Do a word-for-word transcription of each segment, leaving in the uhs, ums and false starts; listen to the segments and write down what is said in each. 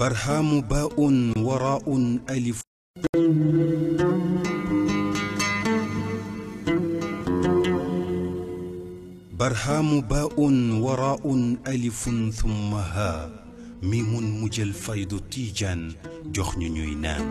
برهام باء وراء ألف برهام باء وراء ألف ثم ها ميم مجل فيض تيجان جخن نينان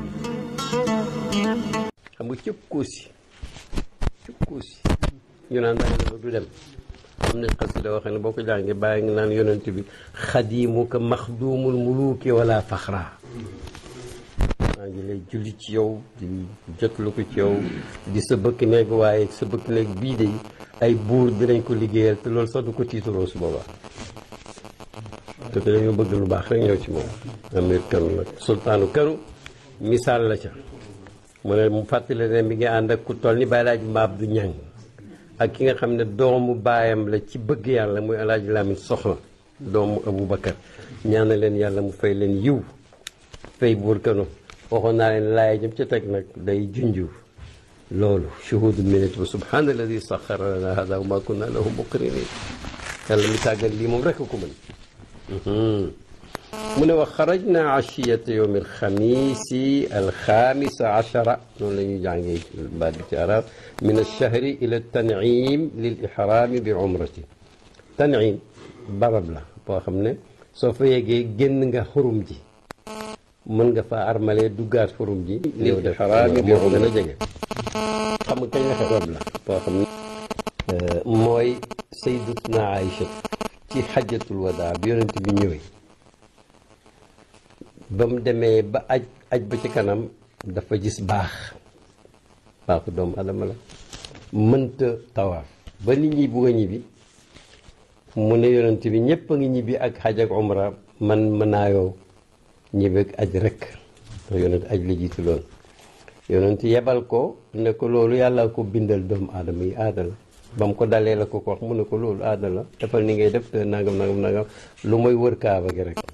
أبو تشكوسي تشكوسي يونان دايما دو دم من القصيدة وخنا بوكو جانغي باي نان يونت بي خديمك مخدوم الملوك ولا فخرا ngi lay julli ci yow di jotlu ko ci yow di sa bëkk neeg waaye sa bëkk neeg bii de ay buur dinañ ko liggéeyal te loolu sax du ko tiitaroo su boobaa te dañoo bëgg lu baax rek ñëw ci moom amir kanu nag sultaanu kanu misaal la ca mu ne mu fàttali ne mi ngi ànd ak ku toll ni Baay Alaaji Mbaab du ñang ak ki nga xam ne doomu baayam la ci bëgg yàlla muy Alaaji Lamin Soxna doomu Aboubacar ñaana leen yàlla mu fay leen yiw fay buur kanu waxoon naa leen laay jëm ca teg nag day junju loolu shuhudu minute ba subhaana alladi saxara lana hada wa ma kunna lahu muqrinin yàlla mi tàggal lii moom rek ko mën mu ne wax xarajna ashiyata yowm alxamisi alxamisa achara noonu la ñuy jàngee baat bi ci arab min alchahri ila tanim lil ihrami bi umrati tanim barab la boo xam ne soo fa yeggee génn nga xurum ji mën nga fa armalee duggaat xurum ji lil ihrami bi umrati gën a jege xam nga kañ la xew la boo xam ne mooy sayyidatuna Aïcha ci xajjatul wadaa bi yonent bi ñëwee ba mu demee ba aj aj ba ci kanam dafa gis baax baaxu doomu adama la mënta tawaaf ba nit ñi bugg a ñibbi mu ne yonent bi ñëpp a ngi ñibbi ak xaj ak umra man mënaayoo ñibbi ak aj rek ndax yonent aj la jiitu loolu yonent yebal ko ne ko loolu yàlla ko bindal doomu aadama yi aada la ba mu ko dalee la ko ko wax mu ne ko loolu aada la defal ni ngay def te nangam nangam nangam lu mooy wër kaaba gi rek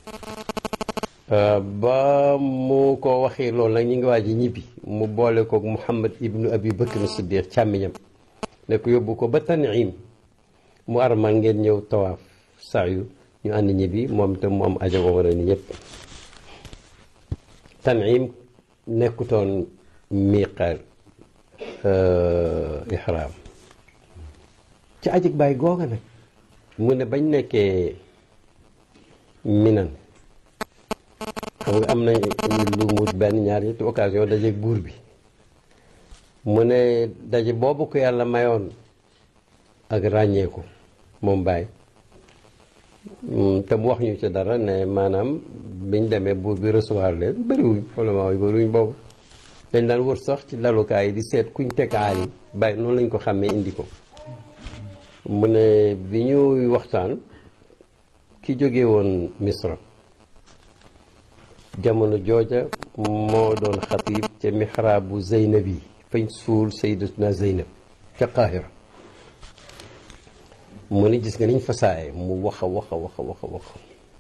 ba mu ko waxee loolu nag ñi ngi waaj ñibbi mu boole ko Muhammad ibnu Abi Bakr Siddiq càmmiñam ne ko yóbbu ko ba Tanim mu armal ngeen ñëw tawaaf saayu ñu ànd ñibbi moom itam mu am aja umra ni ñëpp Tanim nekkutoon miiqaat ihraam ci ajig bàyyi googa nag mu ne bañ nekkee minan xam nga am nañ lu mu benn ñaar ñetti occasion dajeeg buur bi mu ne daje boobu ko yàlla mayoon ak ràññeeku moom bàyyi te mu wax ñu ci dara ne maanaam biñ demee buur bi recevoir leen bëriwuñ follement yi bëriwuñ boobu dañ daan wër sax ci dalukaay yi di seet kuñ teg aali bàyyi noonu lañ ko xàmmee indi ko mu ne bi ñuy waxtaan ki jóge woon Misra jamono jooja moo doon xatib ca mihraabu Zeynab yi fañ suul sayyidatuna Zeynab ca Qahira mu ne gis nga niñ fasaaye mu wax a wax a wax a wax a wax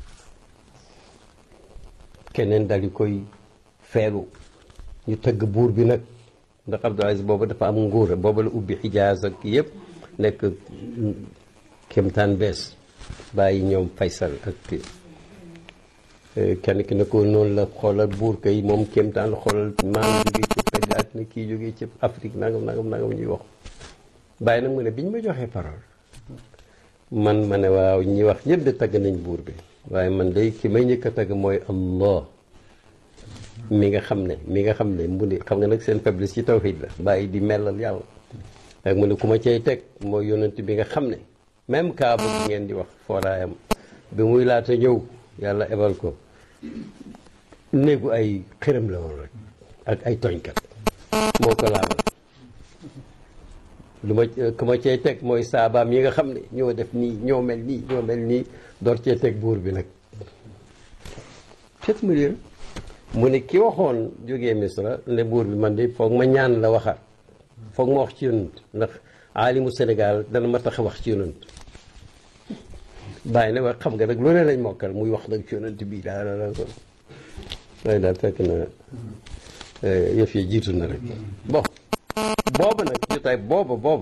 keneen dal di koy feelu ñu tëgg buur bi nag ndax Abdul Aziz booba dafa am nguur booba la ubbi Xijaaz ak yëpp nekk kéemtaan bees bàyyi ñoom Faysal ak kenn ki ne ko noonu la xoolal buur kay moom kéemtaan la xoolal maa ngi jógee ci pegg àddina kii jógee ci Afrique nangam nangam nangam ñuy wax bàyyi nag mu ne bi ñu ma joxee parole man ma ne waaw ñi wax ñëpp de tagg nañ buur bi waaye man day ki may njëkk a tagg mooy Allah mi nga xam ne mi nga xam ne mu ne xam nga nag seen faiblesse ci tawhid la bàyyi di melal yàlla ak mu ne ku ma cay teg mooy yonent bi nga xam ne même kaaba bi ngeen di wax fooraayam bi muy laata ñëw yàlla ebal ko néegu ay xërëm la woon rek ak ay tooñkat moo ko laabal lu ma ku ma cay teg mooy saabaam yi nga xam ne ñoo def nii ñoo mel nii ñoo mel nii door cee teg buur bi nag fet mu dén mu ne ki waxoon jógee Misra ne buur bi man de foog ma ñaan la waxaat foog ma wax ci yonent ndax aalimu Sénégal dana ma tax wax ci yonent bàyyi ne wax xam nga nag lu ne lañ mokkal muy wax nag ci yonent bii daal la ko waaye daal fekk na yëf yi jiitu na rek bon booba nag jotaay booba booba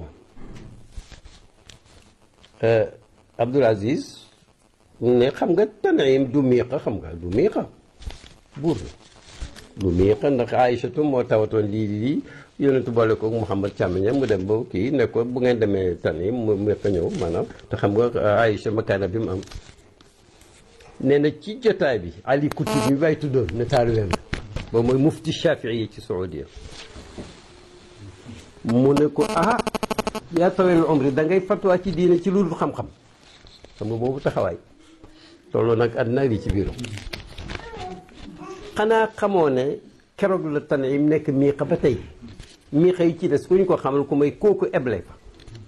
Abdul Aziz ne xam nga Tanim du miiqa xam nga du miiqa buur la bu miiqa ndax Aïchatu moo tawatoon lii lii yonentu boole ko Muhammad càmmiñam mu dem ba kii ne ko bu ngeen demee Tanim mu miiqa ñëw maanaam te xam nga Aïcha makaana bi mu am nee na ci jotaay bi Ali Kutub mi bàyyi tuddoon ne taalibeem la boobu mooy mufti Shafii yi ci Saudiya mu ne ko ah yaa tawel umri da ngay fatwa ci diine ci loolu xam-xam xam nga boobu taxawaay tolloo nag àddina li ci biiram xanaa xamoo ne keroog la Tanim nekk miiqa ba tey miiqa yi ci des ku ñu ko xamal ku may kooku eble fa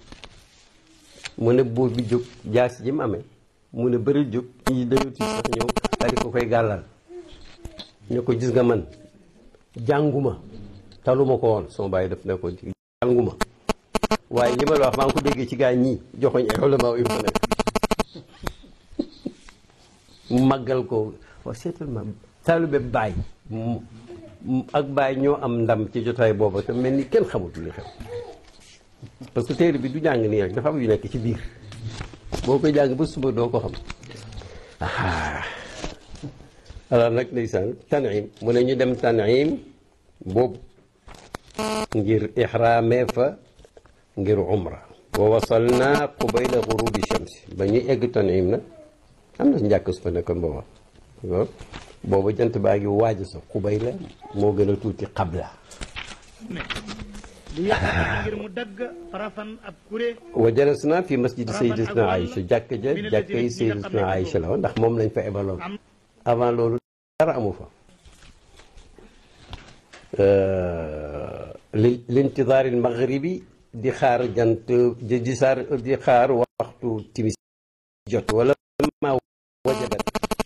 mu ne buur bi jóg jaas ji mu amee mu ne bëri jóg ñi dañu tiit sax ñëw daal di ko koy gàllal ñu ko gis nga man jànguma taluma ko woon sama bàyyi def ne ko jànguma waaye li ma la wax maa ngi ko déggee ci gaa ñii joxoñ ay ulama yu fa nekk mu màggal ko waaw seetal ma taalube baay ak baay ñoo am ndam ci jotaay booba te mel ni kenn xamatu li xew parce que téere bi du jàng nii rek dafa am yu nekk ci biir boo koy jàng ba suba doo ko xam ah alors nag ndeysaan Tanim mu ne ñu dem Tanim boobu ngir ixraamee fa ngir umra wa wasalna qubayla gurubi shamsi ba ñuy egg Tanim nag am na njàkk su fa nekkoon booba booba jant baa ngi waaj sa qubayla moo gën a tuuti qabla wa jalasna fi masjidi sayyidatina Aïcha jàkk ja jàkk yi sayyidatina Aïcha la woon ndax moom lañ fa ebaloon avant loolu dara amu fa li lintidaari maghribi di xaar jant di saar di xaar waxtu timis jot wala ma wajabat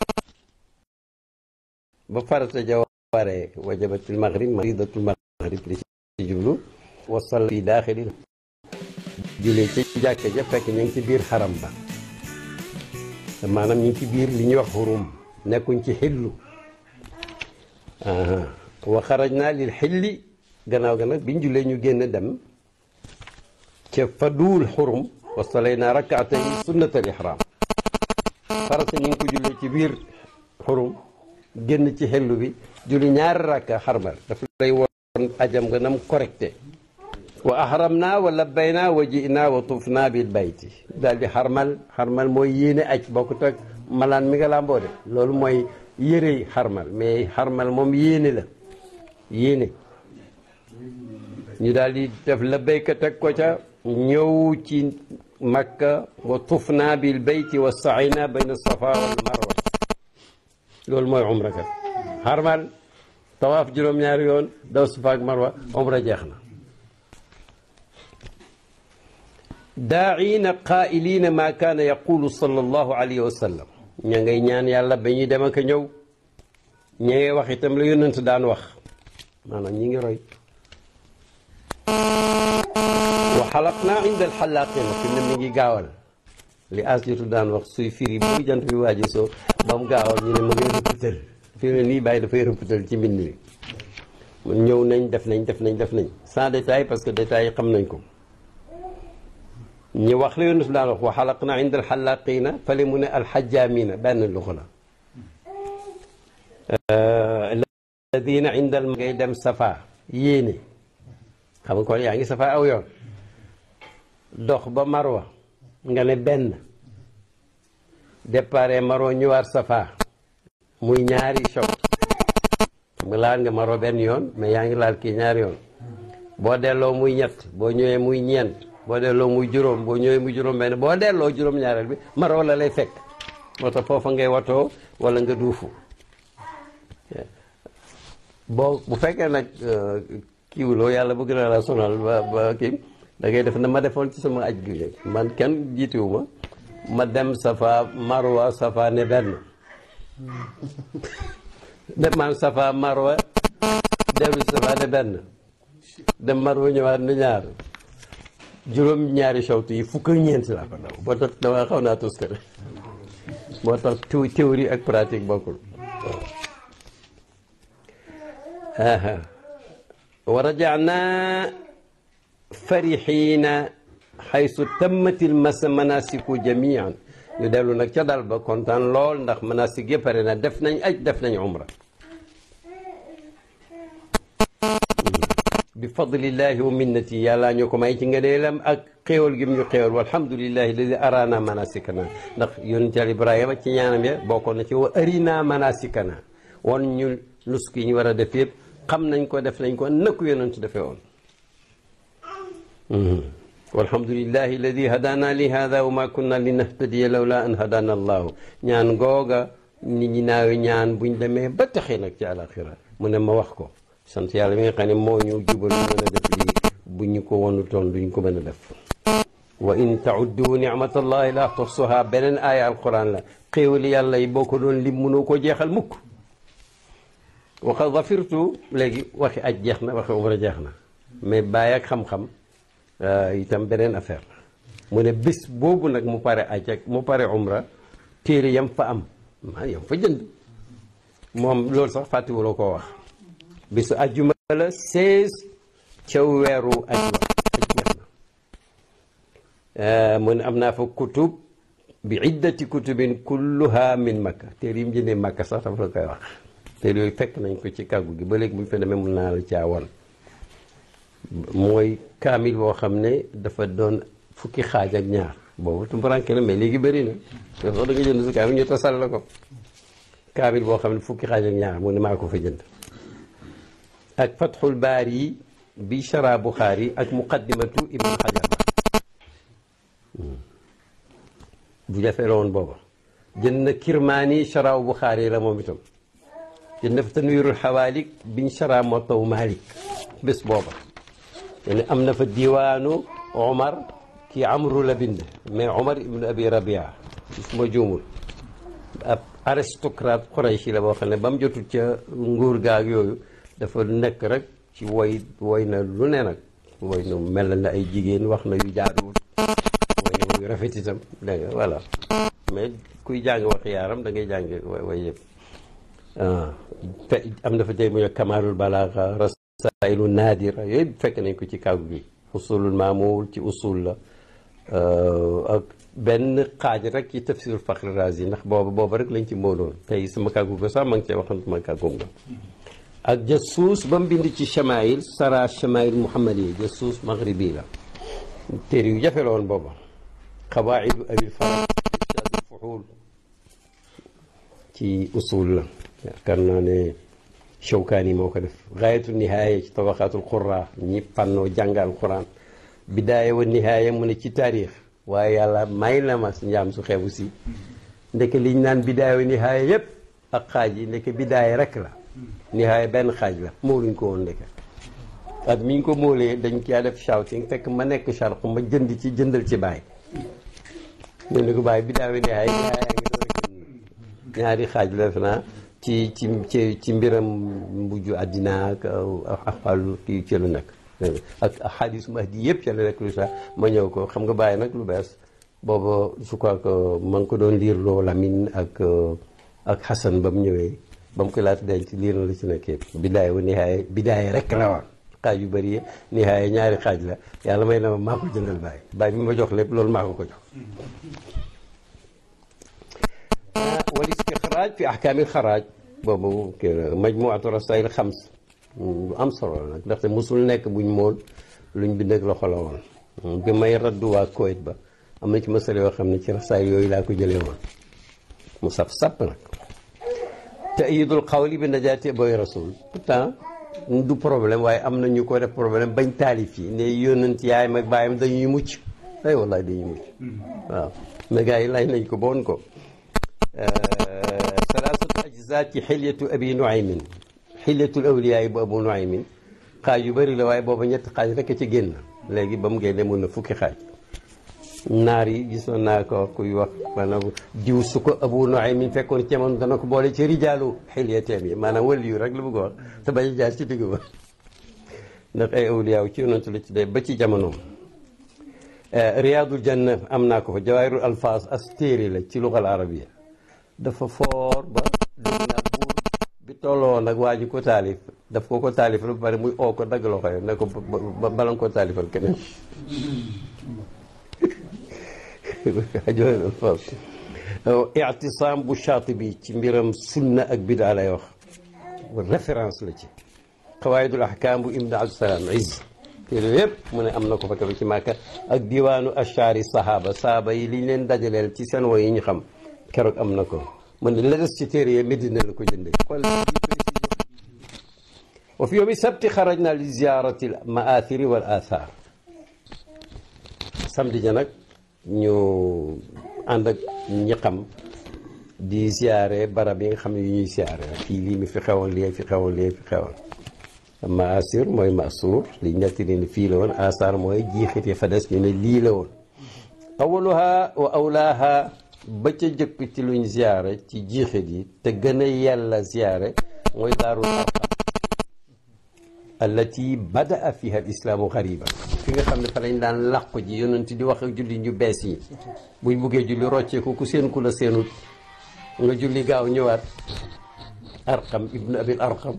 ba farata ja waree wajabatul maghrib maridatul maghrib li ci jublu wasal fi daaxili julee ci jàkka ja fekk ñu ngi ci biir xaram ba maanaam ñu ngi ci biir li ñuy wax xurum nekkuñ ci xillu wa xaraj naa lil xilli gannaaw ga nag biñ julee ñu génn dem ca faduul xurum wasalay naa rakaatay sunnatal ihram farata ñu ngi ko julee ci biir xurum génn ci xellu bi julli ñaari rakka xarmal daf lay woon ajam nga nam correcté wa ahram naa wa labbay naa wa ji naa wa tuuf naa bil bayti daal di xarmal xarmal mooy yéene aj bokkut ak malaan mi nga làmboo de loolu mooy yërey xarmal mais xarmal moom yéene la yéene ñu daal di def labbayka teg ko ca ñëw ci makka wa tuuf naa bil bayti wa saayna bayna safa wal marwa loolu mooy umra kat xarmal tawaaf juróom-ñaari yoon daw safa ak marwa umra jeex na daaina qaa'iliina maa kaana yaqulu sallallahu alayhi wa sallam ña ngay ñaan yàlla ba ñuy dem ak a ñëw ña ngay wax itam la yonent daan wax maanaam ñi ngi roy wa xalaqnaa inda alxalaaqina fi ne mi ngi gaawal li as jotu daan wax suy firi bu jant bi waaji soo ba mu gaawal ñu ne ma ngay rëppatal fi ne nii bàyyi dafay rëppatal ci mbind mi ñëw nañ def nañ def nañ def nañ sans détail parce que détails yi xam nañ ko ñi wax la yonent daan wax wa xalaqnaa inda alxalaaqina fale mu ne alxajjaamina benn luxa la alladina inda al ngay dem safa yéene xam nga kon yaa ngi safa aw yoon dox ba marwa nga ne benn départ marwa ñëwaat safa muy ñaari choc xam nga laal nga marwa benn yoon mais yaa ngi laal kii ñaari yoon boo delloo muy ñett boo ñëwee muy ñeent boo delloo muy juróom boo ñëwee muy juróom benn boo delloo juróom ñaareel bi marwa la lay fekk moo tax foofa ngay watoo wala nga duufu boo bu fekkee nag kiiwuloo yàlla bëgg na la sonal ba ba kii da ngay def na ma defoon ci sama aj gi man kenn jiitiwu ma ma dem safa marwa safa ne benn dem man safa marwa dellu safa ne benn dem marwa ñëwaat ne ñaar juróom ñaari sawtu yi fukk ak ñeent laa ko daw boo tax dama xaw naa tos kër moo tax théorie ak pratique bokkul wa rajana farixiina xaysu tammatil masa manasiku jamian ñu dellu nag ca dal ba kontaan lool ndax manasik yëpp pare na def nañ aj def nañ umra bi fadlillahi wa minnati yàlla ñoo ko may ci ngëneelam ak xéewal gi mu ñu xéewal walhamdulillahi alladi arana manasikana ndax yonent Yàlla Ibrahima ci ñaanam ya bokkoon na ci wa arina manasikana won ñu nusk yi ñu war a def yëpp xam nañ ko def nañ ko nëkku yonent defee woon walhamdulillahi alladi hadana li hada wa ma kunna linahtadiya lawla an hadana allahu ñaan googa nit ñi naawi ñaan buñ demee ba taxee nag ci àlaxira mu ne ma wax ko sant yàlla mi nga xam ne moo ñu jubal ñu mën a def lii bu ñu ko wonu toon duñ ko mën a def wa in tauddu nicmatallahi la tuhsuha beneen aaya alquran la xéewali yàlla yi boo ko doon lim mënoo koo jeexal mukk waxa zafirtu léegi waxi aj jeex na waxi umra jeex na mais bàyyi ak xam-xam itam beneen affaire mu ne bés boobu nag mu pare aj ak mu pare umra téere yam fa am maa yam fa jënd moom loolu sax fàttiwuloo koo wax bisu ajjuma la seize ca weeru aj wa aj jeex na mu ne am naa fa kutub bi iddati kutubin kulluha min makka téere yi mu jëndee makka sax dafa la koy wax téere yooyu fekk nañ ko ci kàggu gi ba léegi bu ñu fa demee mun naa la caawan mooy kaamil boo xam ne dafa doon fukki xaaj ak ñaar boobu tumbaranke la mais léegi bëri na yow sax da nga jënd si kaamil ñu tasal la ko kaamil boo xam ne fukki xaaj ak ñaar mu ne maa ko fa jënd ak Fathul Baari bi Shara Buxaari ak muqaddimatu Ibn Hajar bu jafee la woon booba jënd na Kirmaani Shara Buxaari la moom itam jënd na fa Tanwiirul Xawaalik biñ Shara Muwatta Maalik bés booba yani am na fa diwaanu Omar kii Amru la bind mais Omar ibn Abi Rabia su ma juumul ab aristocrate Qurayshi la boo xam ne ba mu jotul ca nguur gaag yooyu dafa nekk rek ci woy woy na lu ne nag woy na mel na ay jigéen wax na yu jaaduwul woy na yu rafet itam dégg nga voilà mais kuy jàng wax yaaram da ngay jàng way yëpp am na fa tey mu Kamalul Balaaga Rasailu Naadira yooyu fekk nañ ko ci kàggu gi usulul maamul ci usul la ak benn xaaj rek ci tafsirul Faxri Raazi ndax booba booba rek lañ ci móoloon tey sama kàggu ko sax ma ngi cee waxantuma kàggum nga ak jasuus ba mu bind ci chamail sara chamail muhammad yi jasuus maghribi la téere yu jafe la woon booba xawaidu abil faraj irshad fuxuul ci usul la yaakaar naa ne Shawkaani moo ko def gaayatu nihaaya ci tabaqaatul qurra ñi fànnoo jàngal quran bidaaya wa nihaaya mu ne ci taarix waaye yàlla may na ma njaam su xeebu si ndeke liñ naan bidaaya wa nihaaya yépp ak xaaj yi ndeke bidaaya rek la nihaaya benn xaaj la mooluñ ko woon ndeke at mi ñu ko moolee dañ caa def shouting fekk ma nekk charq ma jënd ci jëndal ci baay ñu ne ko bàyyi bidaaya wa nihaaya nihaaya ngi door a jënd ñaari xaaj la def naa ci ci ci ci mbiram mujj àddina ak axwaalu kii ci lu nekk ak xadis mahdi yëpp ci la nekk lu sax ma ñëw ko xam nga bàyyi nag lu bees booba je crois que ma ngi ko doon liir loo Lamine ak ak Xasan ba mu ñëwee ba mu ko laata denc liir na la ci nekk yëpp bidaaya wa nihaaya bidaaya rek la woon xaaj yu bëri nihaaya ñaari xaaj la yàlla may na ma maa ko jëndal bàyyi bàyyi bi ma jox lépp loolu maa ko ko jox wal istixraaj fi ahkaamil xaraaj boobu majmuatu rasail xams lu am solo la nag ndaxte musul nekk buñ mool luñ bind ak loxo la woon bi may raddu waa Koweït ba am na ci masala yoo xam ne ci rasail yooyu laa ko jëlee woon mu saf sàpp nag ta'yidul qawli bi najaati booy rasul pourtant du problème waaye am na ñu ko def problème bañ taalif yi ne yónnent yaayam ak baayam dañuy mucc ay wallaay dañuy mucc waaw mais gars yi lay nañ ko boon ko salaasatu ajzaa ci xilyatu abi nuaymin xilyatul awliyaa yi bu abu nuaymin xaaj yu bëri la waaye booba ñetti xaaj rek a ci génn léegi ba mu génne mun na fukki xaaj naar yi gisoon naa ko kuy wax maanaam diw su ko abu nuaymin fekkoon ci moom dana ko boole ci rijaalu xilyateem yi maanaam wàll yu rek la bëgg wax te bañ a jaar ci digg ba ndax ay awliyaa ci yonantu la ci day ba ci jamonoom riyaadul janna am naa ko fa jawaahirul alfaaz as téere la ci lugal arabiya dafa foor ba dégg naa buur bi tolloo nag waa ji ko taalif daf ko ko taalifal ba pare muy oo ko dagg loxo ne ko bala nga ko taalifal keneen ictisaam bu Shaatibi ci mbiram sunna ak bidaa lay wax référence la ci qawaidul ahkam bu ibn abdusalaam izz téere yëpp mu ne am na ko fa ci Màkka ak diwaanu ashari sahaba sahaba yi liñ leen dajaleel ci seen woy yi ñu xam keroog am na ko mu ne la des ci téere yi Medina la ko jëndee xool wa fi yawmi sabti xarajna li ziyarati al maathiri wal athar samedi ja nag ñu ànd ak ñi xam di ziare barab yi nga xam ne yu ñuy ziare fii lii mi fi xewoon lii fi xewoon lii fi xewoon maasir mooy masuur li nettali ne fii la woon asar mooy jiixit yi fa des ñu ne lii la woon awaluha wa awlaaha ba ca jëkk ci luñ ziare ci jiixit yi te gën a yàlla ziare mooy daarul arqam allati badaa fiha al islaamu xariban fi nga xam ne fa lañ daan làqu ji yonent di wax ak julli ñu bees yi buñ buggee julli rocceeku ku seen ku la seenut nga julli gaaw ñëwaat arqam ibnu abil arqam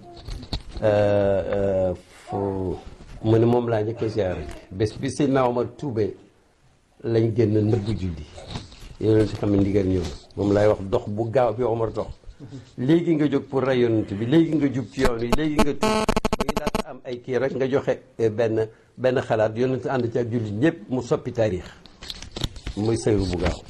fu mu ne moom laa njëkk a ziyaare bés bi Seydina Omar tuube lañ génn nëbb julli yonent xam ne ndigal ñëw moom laay wax dox bu gaaw bi Omar dox léegi nga jóg pour rey yonent bi léegi nga jub ci yoon yi léegi nga tuub ba ngi daata am ay kii rek nga joxe benn benn xalaat yonent ànd ci ak julli ñëpp mu soppi taarix muy sëyru bu gaaw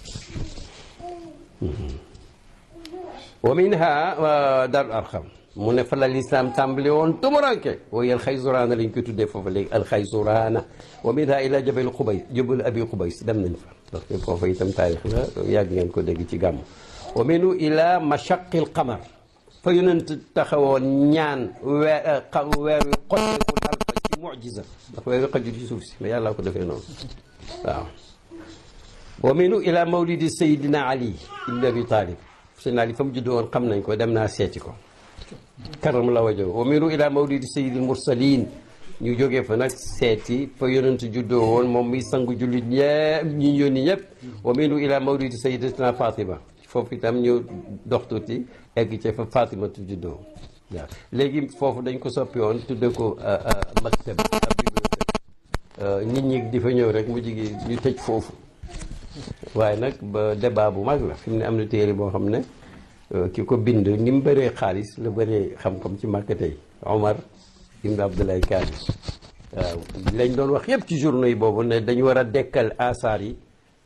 wa minha daarul arqam mu ne fa la lislaam tàmbali woon tumuranke wooy al xaysuraana lañ koy tuddee foofu léegi al xaysuraana wa minha ila jabal xubay jabal abi xubays dem nañ fa parce que foofu itam taarix la yàgg ngeen ko dégg ci gàmm wa minu ila mashaqil qamar fa yonent taxawoon ñaan weer weer wi xotteeku dal fa ci mujiza ndax weer wi xajul ci suuf si mais yàlla ko defee noonu waaw wa minu ila mawlidi sayidina ali ibn abi talib sayidina ali fa mu juddoo woon xam nañ ko dem naa seeti ko karam la wajo wa minu ila mawlidi sayyidil mursalin ñu jógee fa nag seeti fa yonent juddoo woon moom muy sangu jullit ñëpp ñi yónni ñëpp wa minu ila mawlidi sayyidatina fatima foofu itam ñu dox tuuti egg ci fa fatima tu juddoo waaw léegi foofu dañ ko soppi woon tudde ko maktab bibliothèque nit ñi di fa ñëw rek mu jigi ñu tëj foofu waaye nag ba débat bu mag la fi mu ne am na téere boo xam ne ki ko bind ni mu bëree xaalis la bëree xam-xam ci Màkka tey Omar ibn Abdoulaye Kaani waaw lañ doon wax yëpp ci journaux yi boobu ne dañu war a dekkal asaar yi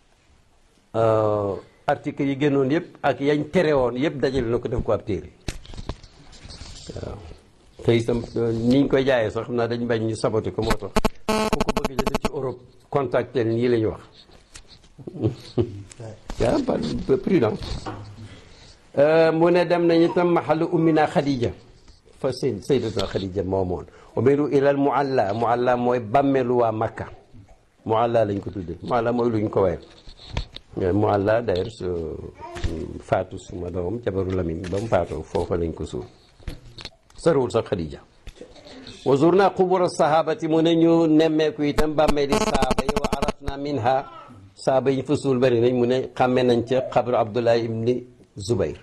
article yi génnoon yëpp ak yañ tere woon yëpp dajale na ko def ko ab téere waaw te itam niñ koy jaayee sax xam naa dañ bañ ñu saboté ko moo tax ku ko bëgg jënd ci Europe contacté nii la ñu wax yaa pas prudent mu ne dem nañu tam maxalu ummina Khadija fa seen sayyidatuna Khadija moomoon umiru ilal mualla mualla mooy bàmmeelu waa Makka mualla lañ ko tuddee mualla mooy luñ ko weer mualla d'ailleurs su faatu suma doom jabaru Lamin ba mu faatoo foofa lañ ko suul sarwul sax Khadija wa zurna qubura sahabati mu ne ñu nemmeeku itam bàmmeeli saaba yi wa arafna minha saaba yi fa suul bari nañ mu ne xàmme nañ ca xabru Abdullah ibni Zubayr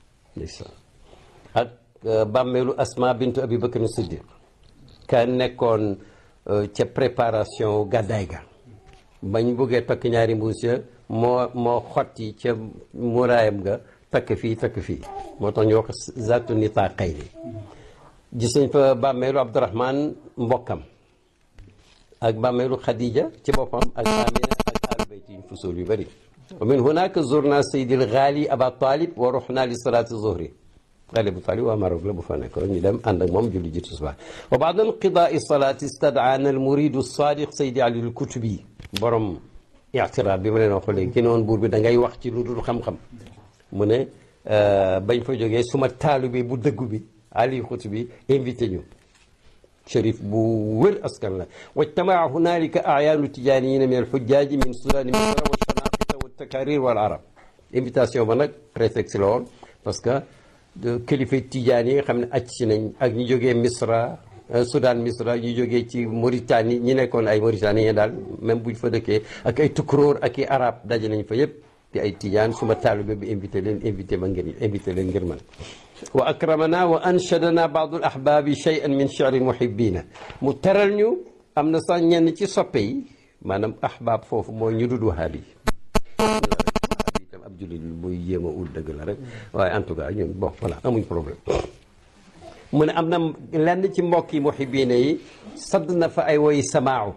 ak bàmmeelu Asma bintu Abi Bakr Siddiq ka nekkoon ca préparation gàddaay ga bañ buggee takk ñaari mbuus ya moo moo xotti ca muraayam ga takk fii takk fii moo tax ñu wax zaatu nitaaqayni gis nañ fa bàmmeelu Abdurahman mbokkam ak bàmmeelu Khadija ci boppam ak Amina ak alu bayti yu fusul yu bëri wa min hunaka zurna sayyidil ghali Aba Talib wa ruhna li salati zuhri ghali Abu Talib waa Maroc la bu fa nekkoon ñu dem ànd ak moom julli ji tisbaar wa ba'da inqida'i salati istad'ana al muridu sadiq Sayyidi Ali al Kutubi borom i'tiraab bi ma leen waxee léegi ki ne woon buur bi da ngay wax ci lu dul xam-xam mu ne bañ fa jógee suma taalibe bu dëggu bi Ali Kutubi invité ñu شريف بول أسكن له واجتمع هنالك أعيان التجاريين من الحجاج من سودان مصر والشناقطة والتكارير والعرب invitation ba nag prétexte la woon parce que kilifa tijaan yi xam ne acc si nañ ak ñu jógee Misra Soudan Misra ñu jógee ci Mauritanie ñi nekkoon ay Mauritaniens daal même buñ fa dëkkee ak ay tukkuróor ak i arab daje nañ fa yëpp te ay tijaan suma taalibe bi invité leen invité ma ngir invité leen ngir man wa akramana wa anshadana baadu al ahbaabi shay'an min shi'ri muhibbina mu teral ñu am na sax ñenn ci soppe yi maanaam ahbaab foofu mooy ñu dud wahaabi yi itam ab jullit buy yéem a ut dëgg la rek waaye en tout cas ñun bon voilà amuñ problème mu ne am na lenn ci mbokki muhibbiina yi sadd na fa ay woy samaaw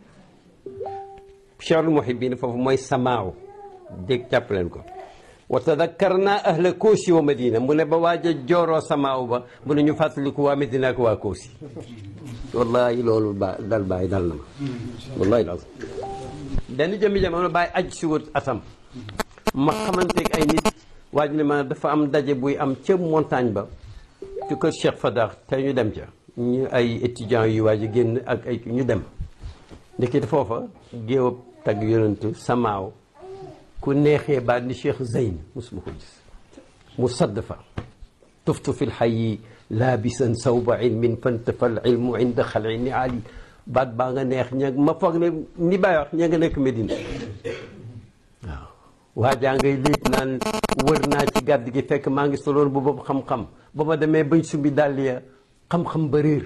cheikh muhibbiina foofu mooy samaaw dégg jàpp leen ko wa tadakkarna ahla Koosi wa Madina mu ne ba waaj a jooroo samaaw ba mu ne ñu fàttaliku waa Medina ak waa Koosi wallahi loolu ba dal bàyyi dal na ma wallahi dal benn jëmmi jamono bàyyi aj si wut atam ma xamanteeg ay nit waaj ne ma dafa am daje buy am ca montagne ba ci kër Cheikh Fadar te ñu dem ca ñu ay étudiants yu waaj a génn ak ay ñu dem ndekete foofa géewab tagg yonentu samaaw ku neexee baat ni Cheikh Zeyn mosuma ko gis mu sadd fa tuftu fi lxayi laabisan sawba ilmin fantafa al ilmu inda xalci ni ali baat baa nga neex ña ma foog ne ni bàyyi wax ña nga nekk Medina waaw waajaa ngay léeg naan wër naa ci gàdd gi fekk maa ngi soloon bu boobu xam-xam ba ma demee bañ sumbi dàll ya xam-xam ba réer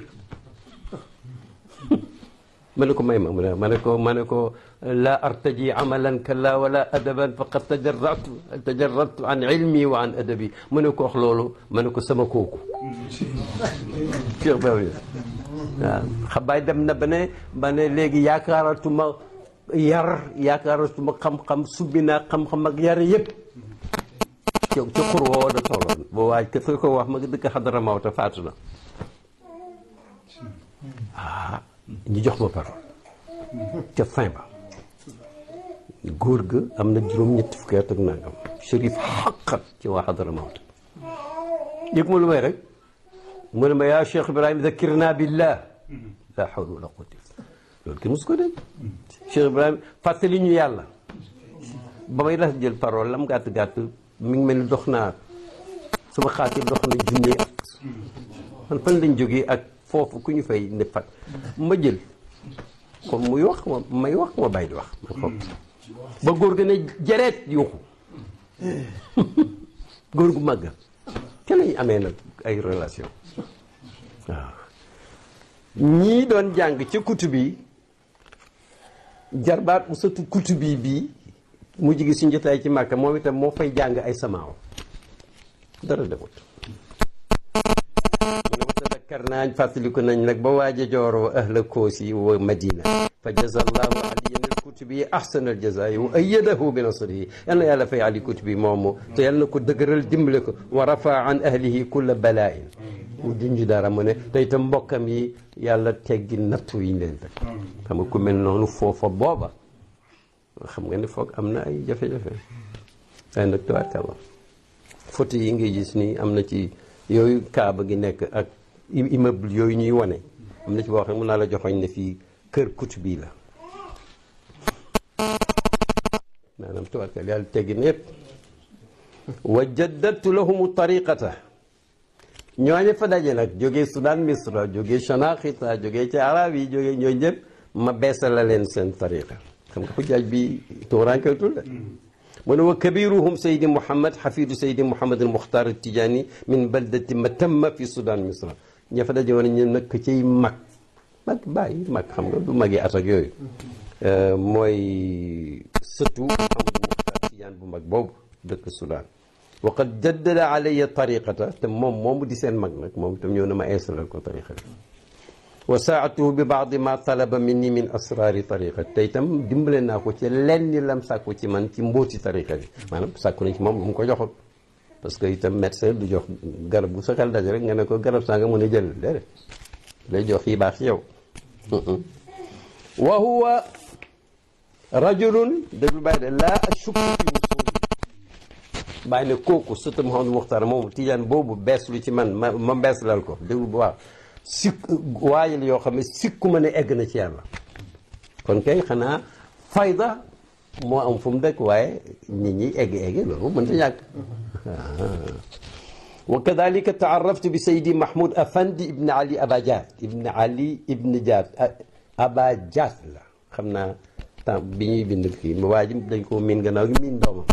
ma ne ko may ma mu ne ma ne ko ma ne ko laa artaji amalan kalla wala adaban faqad tajarratu tajarratu an ilmi wa an adabi mu ne ko wax loolu ma ne ko sama kooku Cheikh Ba waaw xabaay dem na ba ne ba ne léegi yaakaaratuma yar yaakaaratuma xam-xam subbi naa xam-xam ak yar yëpp ci ci xur woo da tolloon boo waaj ka ko wax ma dëkk xadara mawta faatu na ah ñu jox ma parole ca fin ba góor ga am na juróom-ñetti fukki at ak nangam Chérif xaqat ci waa xadara mawta yëg ma lu may rek mu ne ma yaa Cheikh Ibrahim zakirna billah la hawla wala quwwata loolu kenn musu ko dégg Cheikh Ibrahim fàttali ñu yàlla ba may las jël parole lam gàtt gàtt mi ngi mel ni dox naa sama xaatir dox na junne at man fan lañ jógee ak foofu ku ñu fay ne fat ma jël comme muy wax ma may wax ma bàyyi di wax man xob ba góor ga ne jareet yuuxu góor gu màgg ca lañ amee nag ay relation waaw ñii doon jàng ca kutubi jarbaat bu sëtu kutubi bii mu jigi si njotaay ci Màkka moom itam moo fay jàng ay samaaw dara demut mu ne wa tadakkarnaa fàttaliku nañ nag ba waaj a jooroo ahla Koosi wa Madina fa jazallahu aliyan al kutubi ahsana al jazaa'i wa ayyadahu bi nasrihi yal na yàlla fay ali kutubi moomu te yal na ko dëgëral dimbale ko wa rafaa an ahlihi kulla balaa'in mu junj dara mu ne te itam mbokkam yi yàlla teggi nattu yi ñu leen teg xam nga ku mel noonu foofa booba xam nga ne foog am na ay jafe-jafe ay nag tubaarkalla photo yi ngay gis nii am na ci yooyu kaaba gi nekk ak immeuble yooyu ñuy wane am na ci boo xam ne mun naa la joxoñ ne fii kër kutubi la maanaam tubaarkalla yàlla teggi na yëpp wa jaddadtu lahumu tariqata ñooñu fa daje nag jógee Soudan Misra jógee Chanaxita jógee ci arab yi jógee ñooñu ñëpp ma beesal la leen seen tariqa xam nga xujaaj bi tuurankeetul de mu ne wa kabiruhum saydi Mouhamad xafidu saydi Mouhamad al Muxtaar al Tijaani min baldati Matamma fi Soudan Misra ña fa daje woon ñu nekk ciy mag mag bàyyi mag xam nga du magi at ak yooyu mooy sëtu Mouhamad Muxtaar Tijaan bu mag boobu dëkk Soudan wa qad jaddada alayya tariqata te moom moomu di seen mag nag moom itam ñëw na ma installal ko tariqa bi wa saatuhu bi baadi ma talaba minni min asraari tariqa te itam dimbale naa ko ci lenn lam sàkku ci man ci mbóoti tariqa bi maanaam sàkku na ci moom lu mu ko joxul parce que itam médecin du jox garab gu sa xel daj rek nga ne ko garab saa nga mën a jël déedéet lay jox yi baax ci yow wa huwa rajulun déglu bàyyi de laa ashukku fi wusuli bàyyi ne kooku sëta Mouhamadou Muxtaar moomu Tijaan boobu bees lu ci man ma ma bees lal ko déglu bu baax sikk waayal yoo xam ne sikku ma ne egg na ci yàlla kon kay xanaa fayda moo am fu mu dëkk waaye nit ñi egg egg loolu mën ta ñàkk wa kadalika taaraftu bi saydi Mahmoud Afandi ibn Ali Abajad ibn Ali ibn Jaat Abajad la xam naa temps bi ñuy bind kii ma waa ji dañ ko miin gannaaw gi miin doomam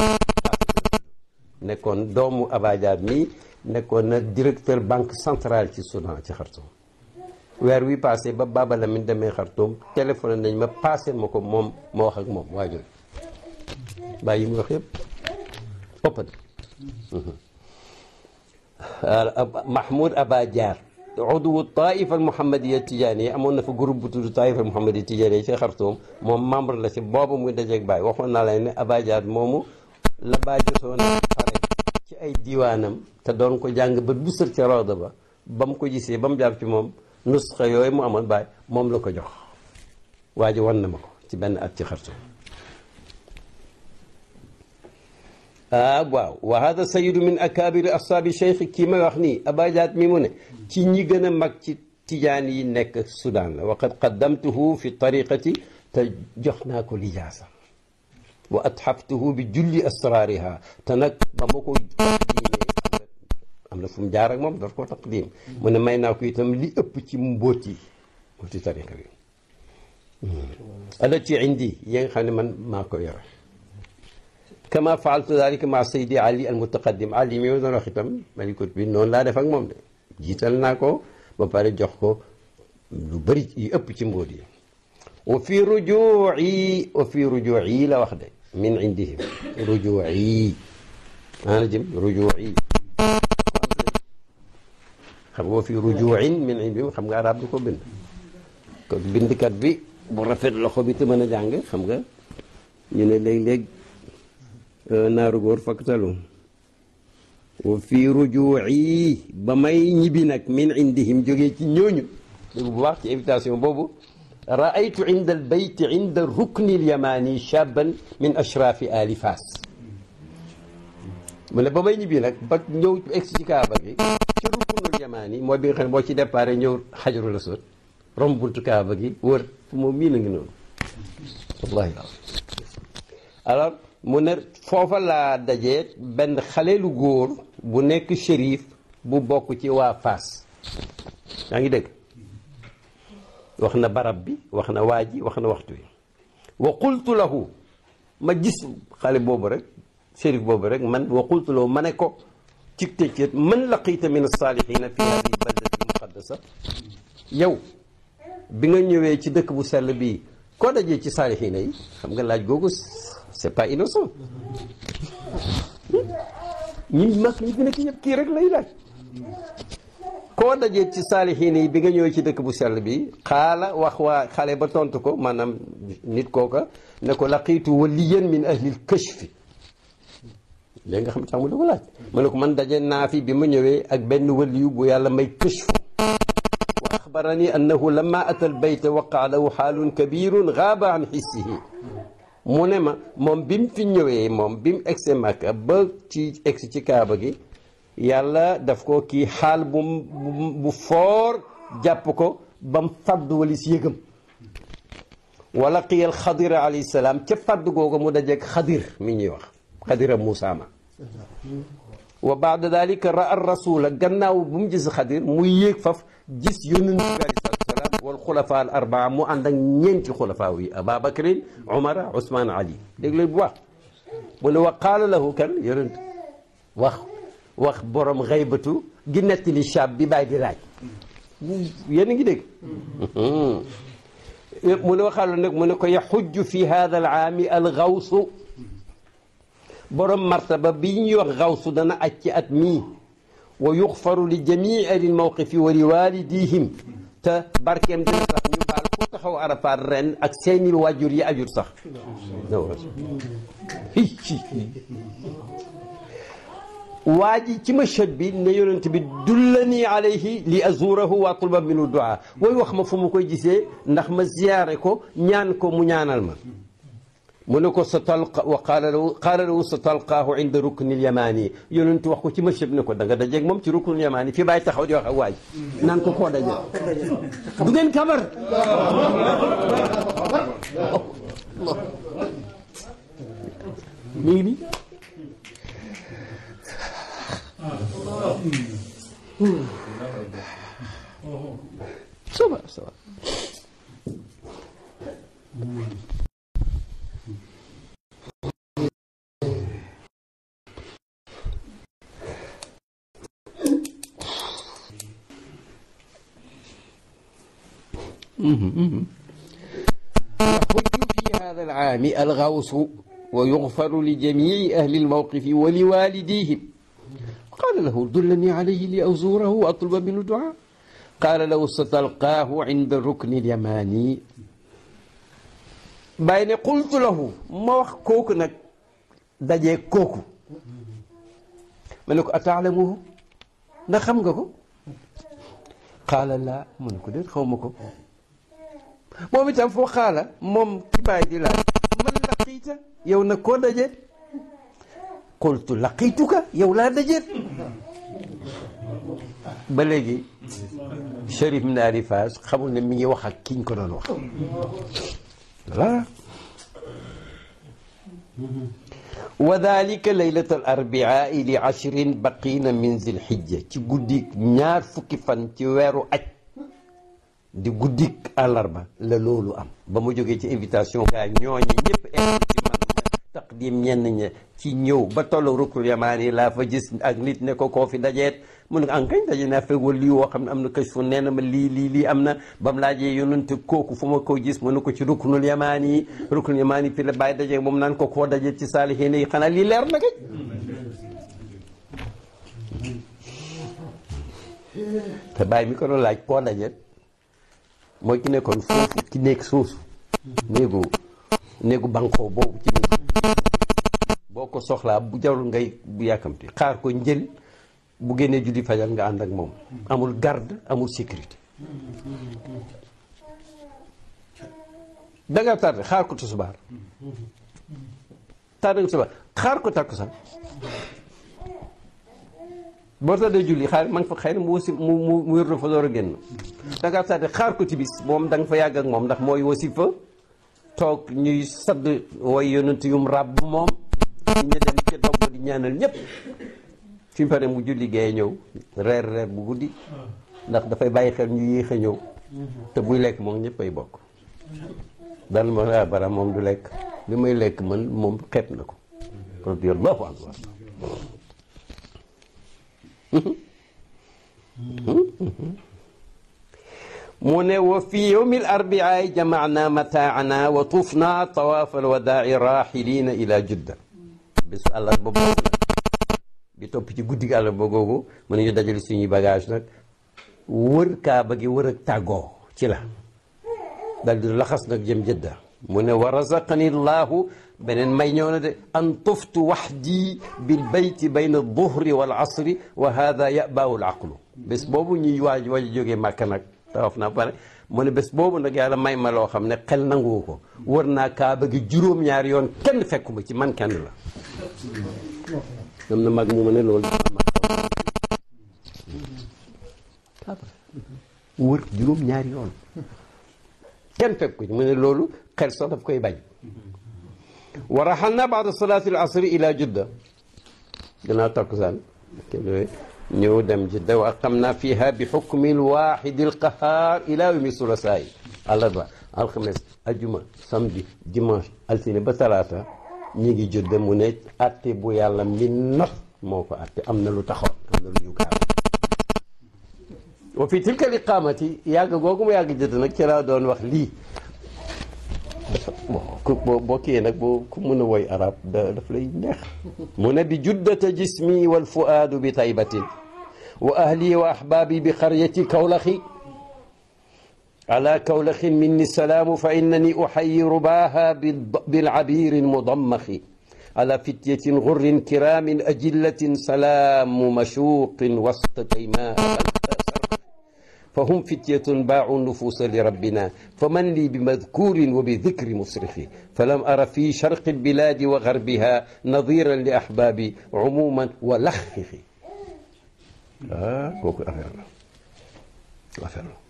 nekkoon doomu Abajad mi nekkoon na directeur banque centrale ci Soudan ci Khartoum weer wi passé ba Baba Lamine demee Khartoum téléphoné nañ ma passé ma ko moom ma wax ak moom waajur bàyyi yi mu wax yëpp ëppati Mahmoud Aba Diar uduwu taifa al muhammadiya tijaaniya amoon na fa groupe bu tudd taifa al muhammadiya tijaaniya ci Xartoum moom membre la ci boobu muy dajeeg Baay waxoon naa leen ne Aba Diar moomu la Baay jotoon a pare ci ay diwaanam te doon ko jàng ba bu sër ca rawda ba ba mu ko gisee ba mu jaar ci moom nusxa yooyu mu amoon Baay moom la ko jox waa ji wan na ma ko ci benn at ci Xartoum. ah waaw wa hada sayidu min akabiri ashaabi cheikh kii may wax nii Aba Diar mi mu ne ci ñi gën a mag ci tijaan yi nekk Soudan la wa qad qaddamtuhu fi tariqati te jox naa ko lijaasa wa atxaftuhu bi julli asraariha te nag ba ma ko taqdiimee am na fu mu jaar ak moom daf ko taqdiim mu ne may naa ko itam li ëpp ci mbóot yi mbóoti tariqa bi alati indi yi nga xam ne man maa ko yore kama faaltu dalika ma saydi ali al mutaqaddim ali mi ma doon wax itam malikut bi noonu laa def ak moom de jiital naa ko ba pare jox ko lu bëri yu ëpp ci mbóot yi wa fi rujuu'i wa fi rujuu'i la wax de min indihim rujuu'i ana jëm rujuu'i xam nga wa fi rujuu'in min indihim xam nga arab du ko bind kon bindkat bi bu rafet loxo bi te mën a jàng xam nga ñu ne léeg-léeg naaru góor faktalu wa fi rujuu'i ba may ñibbi nag min indihim jógee ci ñooñu dégg bu baax ci invitation boobu raaytu inda al bayt inda rukni al yamani shaban min ashraafi ali Faas mu ne ba may ñibbi nag ba ñëw egsi ci kaaba gi ci ruknul yamani mooy bi nga xam ne boo ci départ ñëw xajarul aswad romb buntu kaaba gi wër fu moom mii na ngi noonu wallahi alors mu ne foofa laa dajee benn xale lu góor bu nekk shérif bu bokk ci waa Faas yaa ngi dégg wax na barab bi wax na waa ji wax na waxtu wi wa qultu lahu ma gis xale boobu rek shérif boobu rek man wa qultu lahu ma ne ko ci tëccët man laqiita min as-saalihiina fi hadihi al-baldati al-muqaddasa yow bi nga ñëwee ci dëkk bu sell bii koo dajee ci saalihiina yi xam nga laaj googu c'est pas innocent ñi mag ñi fi nekk ñëpp kii rek lay laaj koo dajee ci saalihiin yi bi nga ñëwee ci dëkk bu sell bi xaala wax waa xale ba tontu ko maanaam nit kooka ne ko laqiitu waliyan min ahlil kashfi léegi nga xam tax mu da ko laaj ma ne ko man daje naa fi bi ma ñëwee ak benn waliyu bu yàlla may kashfu wa axbarani annahu lamma ata al bayta waqaa lahu xaalun kabirun gaaba an hissihi mu ne ma moom bi mu fi ñëwee moom bi mu egsi Makka ba ci egsi ci Kaaba gi yàlla daf ko kii xaal bu bu foor jàpp ko ba mu fàddu wali si yëgam wala qiyal xadir alayhi salaam ca fàddu googu mu dajeeg xadir mi ñuy wax xadira Muusaa ma wa baada dalika ra ar rasula gannaaw bu mu gis xadir muy yéeg faf gis yonent bi alayhi salaam wal xulafa al arbaa mu ànd ak ñeenti xulafaa yi Ababakrin Umar Usmaan Ali dégg leen bu wax mu ne wa qaala lahu kan yonent wax wax borom xaybatu gi nettali shaab bi bàyyi di laaj yéen a ngi dégg mu ne waxaalo nag mu ne ko yaxujju fi hada al aami al gawsu borom martaba bi ñuy wax gawsu dana aj ci at mii wa yuxfaru li jamii ahli mawqifi wa li walidihim te barkeem dina tax ñu baal ku taxaw Arafaat ren ak seeni waajur yi ajur sax waa ji ci mashhad bi ne yonent bi dullani alayhi li azurahu wa atluba minhu duaa way wax ma fu mu koy gisee ndax ma ziyaare ko ñaan ko mu ñaanal ma mu ne ko sa talqa wa qaala lahu qaala lahu sa talqaahu inda ruknil yamani yonent wax ko ci mashhad bi ne ko da nga dajeeg moom ci ruknil yamani fii bàyyi taxaw di wax ak waa ji naan ko koo daje du ngeen kabar mi ngi nii ça va ça va يحج في هذا العام الغوث ويغفر لجميع أهل الموقف ولوالديهم قال qaala lahu dullanii alayhi li azuurahu wa atluba minhu duaa qaala lahu satalqaahu inda rukni lyamaani. bàyyi ne qultu lahu ma wax kooku nag dajee kooku ma ne ko ataalamuhu ndax xam nga ko qaala laa ma ne ko déet xaw ma ko moom itam foo xaala moom ki bàyyi di laaj man laqiita yow nag koo dajeet qultu laqiituka yow laa dajeet ba léegi Cherif Naari Faas xamul ne mi ngi wax ak kiñ ko doon wax voilà. wa dalika laylat al arbia li ashrin baqina min zilhijja ci guddik ñaar fukki fan ci weeru aj di guddik àllarba la loolu am ba mu jógee ci invitation gaa ñooñi ñëpp egg ci man taqdim ñenn ña ci ñëw ba tollu rukul yamaan yi laa fa gis ak nit ne ko koo fi dajeet mu ne ko ankañ daje naa fekk wala lii woo xam ne am na kës fu nee na ma lii lii lii am na ba mu laajee yonente kooku fu ma ko gis mu ne ko ci ruknul yamaan yi ruknul yamaan yi fi la bàyyi dajeeg moom naan ko koo dajeet ci saalihiin yi xanaa lii leer na kay te bàyyi mi ko doon laaj koo dajeet mooy ki nekkoon foofu ki nekk suusu néegu néegu bankoo boobu ci néeg boo ko soxlaa bu jarul ngay bu yàkkamti xaar ko njël bu génnee julli fajar nga ànd ak moom amul garde amul sécurité danga tardé xaar ko tisbaar tardé nga tisbaar xaar ko takkusaan boo tardé julli xaar ma nga fa xëy na mu wasi mu mu mu wér fa door a génn danga tardé xaar ko tibis moom da nga fa yàgg ak moom ndax mooy wasi fa toog ñuy sadd way yonent yum ràbb moom ñu dem ca dogg di ñaanal ñëpp fi mu pare mu julli gee ñëw reer reer bu guddi ndax dafay bàyyi xel ñu yéex a ñëw te buy lekk moom ñëpp ay bokk dal ma ah bara moom du lekk li may lekk man moom xeeb na ko radiyallahu anhu mu ne wa fi yawmi al arbiaa jamaana mataana wa tufna tawaaf al wadaa'i raahiliina ila judda bésu àllarba boobu nag bi topp ci guddi gi àllarba googu mën nañu dajale suñuy bagage nag wër kaaba gi wër ak tàggoo ci la dal di laxas nag jëm jëdda mu ne wa razaqani llahu beneen may ñëw na de an tuftu waxdi bil bayti bayna duhri wal asri wa hada yabaahu al aqlu bés boobu ñuy waaj waaj jógee màkka nag tawaf naa pare mu ne bés boobu nag yàlla may ma loo xam ne xel nanguwu ko wër naa kaaba gi juróom-ñaari yoon kenn fekkuma ci man kenn la am na mag mu ma ne loolu wër juróom-ñaari yoon kenn fekk ko ci mu ne loolu xel sax daf koy bañ wa raxalna baada salaati al asri ila judda gannaaw takkusaan ñëw dem jidda wa aqamna fiha bi xukmi lwaxidi alqahaar ila yawmi sulasaay àllarba alxames ajuma samedi dimanche altine ba talaata ñi ngi judda mu ne atte bu yàlla mi not moo ko atte am na lu taxoon am na lu ñu gaar wa fi tilka l iqaamati yàgg googu mu yàgg jëdd nag ci laa doon wax lii dafa bon boo kiyee nag boo ku mën a woy arab da daf lay neex mu ne bi juddata jismi wal fuaadu bi taybatin wa ahli wa ahbaabi bi xaryati kawlaxi ala kawlaxin minni salaamu fa innani uxayi rubaaha bilcabiiri mudammaxi ala fityatin gurrin kiraamin ajillatin salaamu mashuuqin wasta taymaa فهم فتية باعوا النفوس لربنا فمن لي بمذكور وبذكر مصرخ فلم أر في شرق البلاد وغربها نظيرا لأحبابي عموما ولخخ ah kooku affaire la affaire la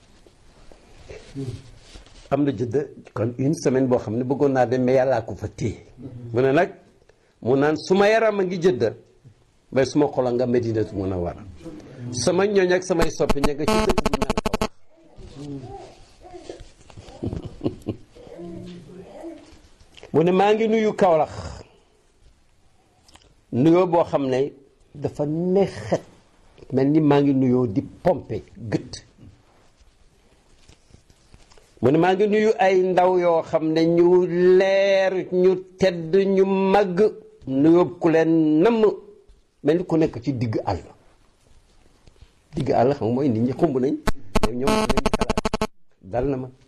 am na jëdd kon une semaine boo xam ne bëggoon naa dem mais yàllaa ko fa téye mu ne nag mu naan suma yaram a ngi jëdd mais suma xola nga Medinatu Munawwara sama ñooñ ak samay soppi ña nga ci dëkk bu naan ko wax mu ne maa ngi nuyu Kawlax nuyoo boo xam ne dafa neexet mel ni maa ngi nuyoo di pompe gët mu ne maa ngi nuyu ay ndaw yoo xam ne ñu leer ñu tedd ñu màgg nuyoo ku leen namm mel ni ku nekk ci digg àll digg àll xam mooy nit ñi xumb nañ ñoom ñoom nañ xalaat dal na ma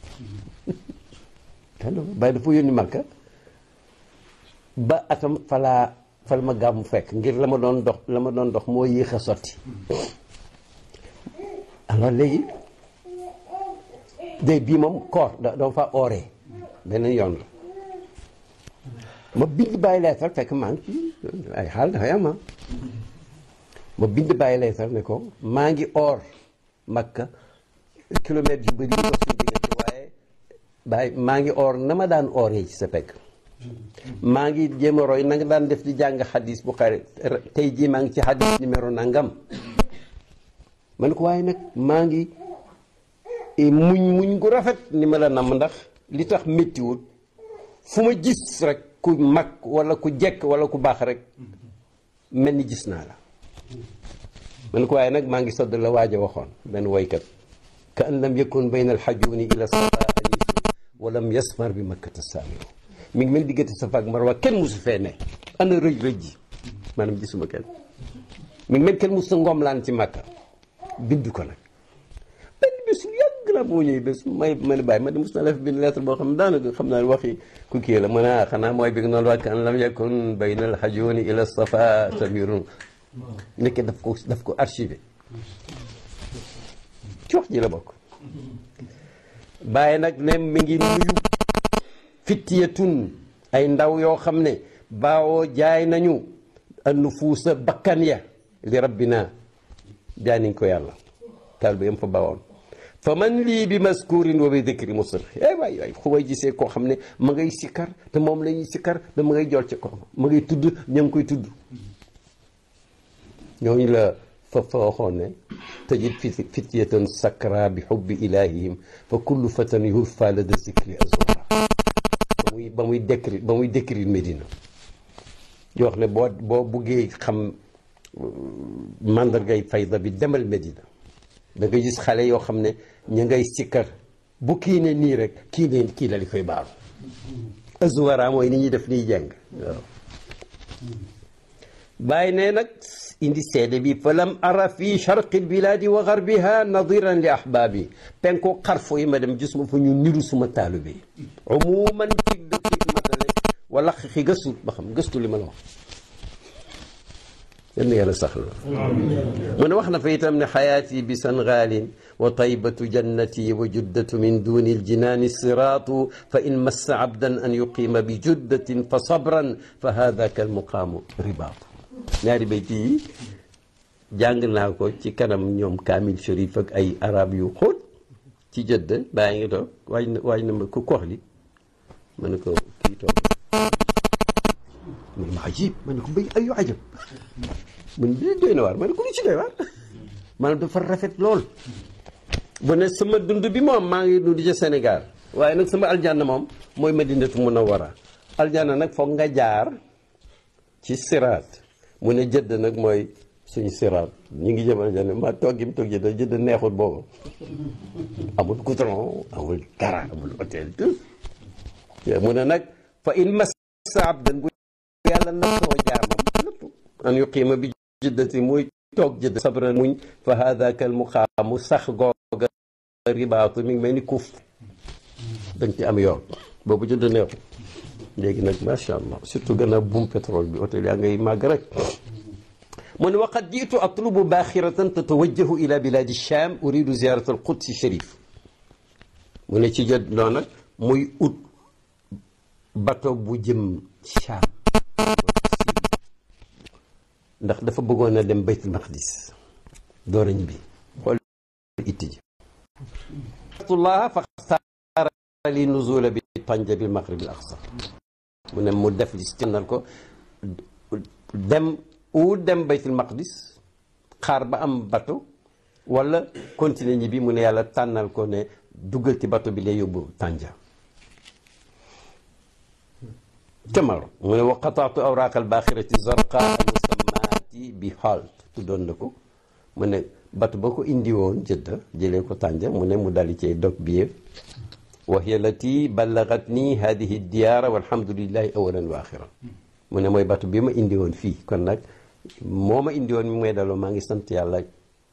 kano bàyyi dafa yónni Makka ba atam falaa fal ma gàmmu fekk ngir la ma doon dox la ma doon dox moo yéex a sotti alors léegi day bii moom koor da doo fa ooree beneen yoon la ma bind bàyyi leetar fekk maa ngi ci ay xaal dafay am ma bind bàyyi leetar ne ko maa ngi oor Makka kilomètres yu bëri yi dox suñu diggante waaye bàyyi maa ngi oor na ma daan ooree ci sa pekk maa ngi jéem a roy na nga daan def di jàng xadis bu xare tey jii maa ngi ci xadis numéro nangam man ko waaye nag maa ngi muñ muñ gu rafet ni ma la namm ndax li tax méttiwut fu ma gis rek ku mag wala ku jekk wala ku baax rek mel ni gis naa la man ko waaye nag maa ngi sodd la waaj a waxoon benn woykat ka an lam yakun bayna alxajuni ila safa anisu wa lam yasmar bi makkata saamiru mi ngi mel diggante Safa ak Marwa kenn musu fee ne ana rëj rëj ji maanaam gisuma kenn mi ngi mel kenn musu ngomlaan ci Makka bind ko nag benn bés lu yàgg la moo ñëw bés may ma ne bàyyi ma di mus na la fi bind lettre boo xam ne daanaka xam naa waxi ku kii la ma ne xanaa mooy bi nga noonu wax an lam yakun bayna al hajuni ila safa samirun nekkee daf ko daf ko archivé ci wax ji la bokk bàyyi nag ne mi ngi nuyu fittiyatun ay ndaw yoo xam ne baawoo jaay nañu nufuusa bakkan ya li rabbina jaay nañ ko yàlla taal bi yam fa bawoon fa man lii bi maskurin wa bi dikri musir eh waay waay xubay gisee koo xam ne ma ngay sikkar te moom la ñuy sikkar te ma ngay jol ci ko ma ngay tudd ña ngi koy tudd ñooñu la fa fa waxoon ne tajid fityatan sakra bi xubbi ilahihim fa kullu fatan yuhfa lada zikri azwara ba muy ba muy décrire ba muy décrire Médina di wax ne boo boo buggee xam mandargay fayda bi demal Médina da nga gis xale yoo xam ne ña ngay sikkar bu kii ne nii rek kii ne kii la li koy baaru azwara mooy ni ñuy def niy jàng waaw bàyyi ne nag indi seede bi fa lam ara fi charqi albiladi wa garbiha nadiran li ahbaabi penko xarfo yi ma dem gis ma fa ñu niru suma taalu bi umuman cig dëkk matale wala xi gëstu ba xam gëstu li ma la wax yenn yàlla sax la mu ne wax na fa itam ne xayaati bi sangaalin wa taybatu jannati wa juddatu min duni aljinaani siraatu fa in massa abdan an yuqiima bi juddatin fa sabran fa haadaka almuqaamu ribaatu ñaari bayt yi jàng naa ko ci kanam ñoom Kamil Sharif ak ay arab yu xóot ci jëdd bàyyi ngi toog waaj na waaj na ma ku kox li ma ne ko kii toog mu ne ma ajib ma ne ko béy ayu ajab mun bi doy na waar ma ne ko lu ci doy waar maanaam dafa rafet lool bu ne sama dund bi moom maa ngi dund ci Sénégal waaye nag sama aljanna moom mooy Madinatu Munawwara aljanna nag foog nga jaar ci siraat mu ne jëdd nag mooy suñu siraat ñu ngi jëm aljanna ma toog gi mu toog jëdd jëdd neexul boobu amul goudron amul dara amul hôtel tout mu ne nag fa in massa abdan bu yàlla nattoo jaamam nattu an yuqiima bi jiddati muy toog jëdd sabran muñ fa haadaka al muqaamu sax googa ribaatu mi ngi mel ni kuuf dañ ci am yoon boobu jëdd neexul léegi nag macha allah surtout gannaaw buum pétrole bi hôtel yaa ngay màgg rek mu ne waqad jiitu atlubu baaxiratan tatawajjahu ila biladi Cham uridu ziyarat al Quds Sharif mu ne ci jot loolu nag muy ut bato bu jëm Cham ndax dafa bëggoon a dem baytul maqdis doorañ bi xool itti ji allah fa xtaara li nuzula bi Tanja bil maghrib al aqsa mu ne mu def li si tànnal ko dem u dem baytul maqdis xaar ba am bato wala continuer ñi bi mu ne yàlla tànnal ko ne duggal ci bato bi lay yóbbu Tanja camaro mu ne wa qataatu awraaq al baaxirati zarqa musammaati bi halt tuddoon na ko mu ne bato ba ko indi woon Jëdda jëlee ko Tanja mu ne mu dali cee dog bi wa hiya allati ballagatni hadihi diyaara walhamdulillahi awalan wa axiran mu ne mooy bato bi ma indi woon fii kon nag moo ma indi woon mi may daloo maa ngi sant yàlla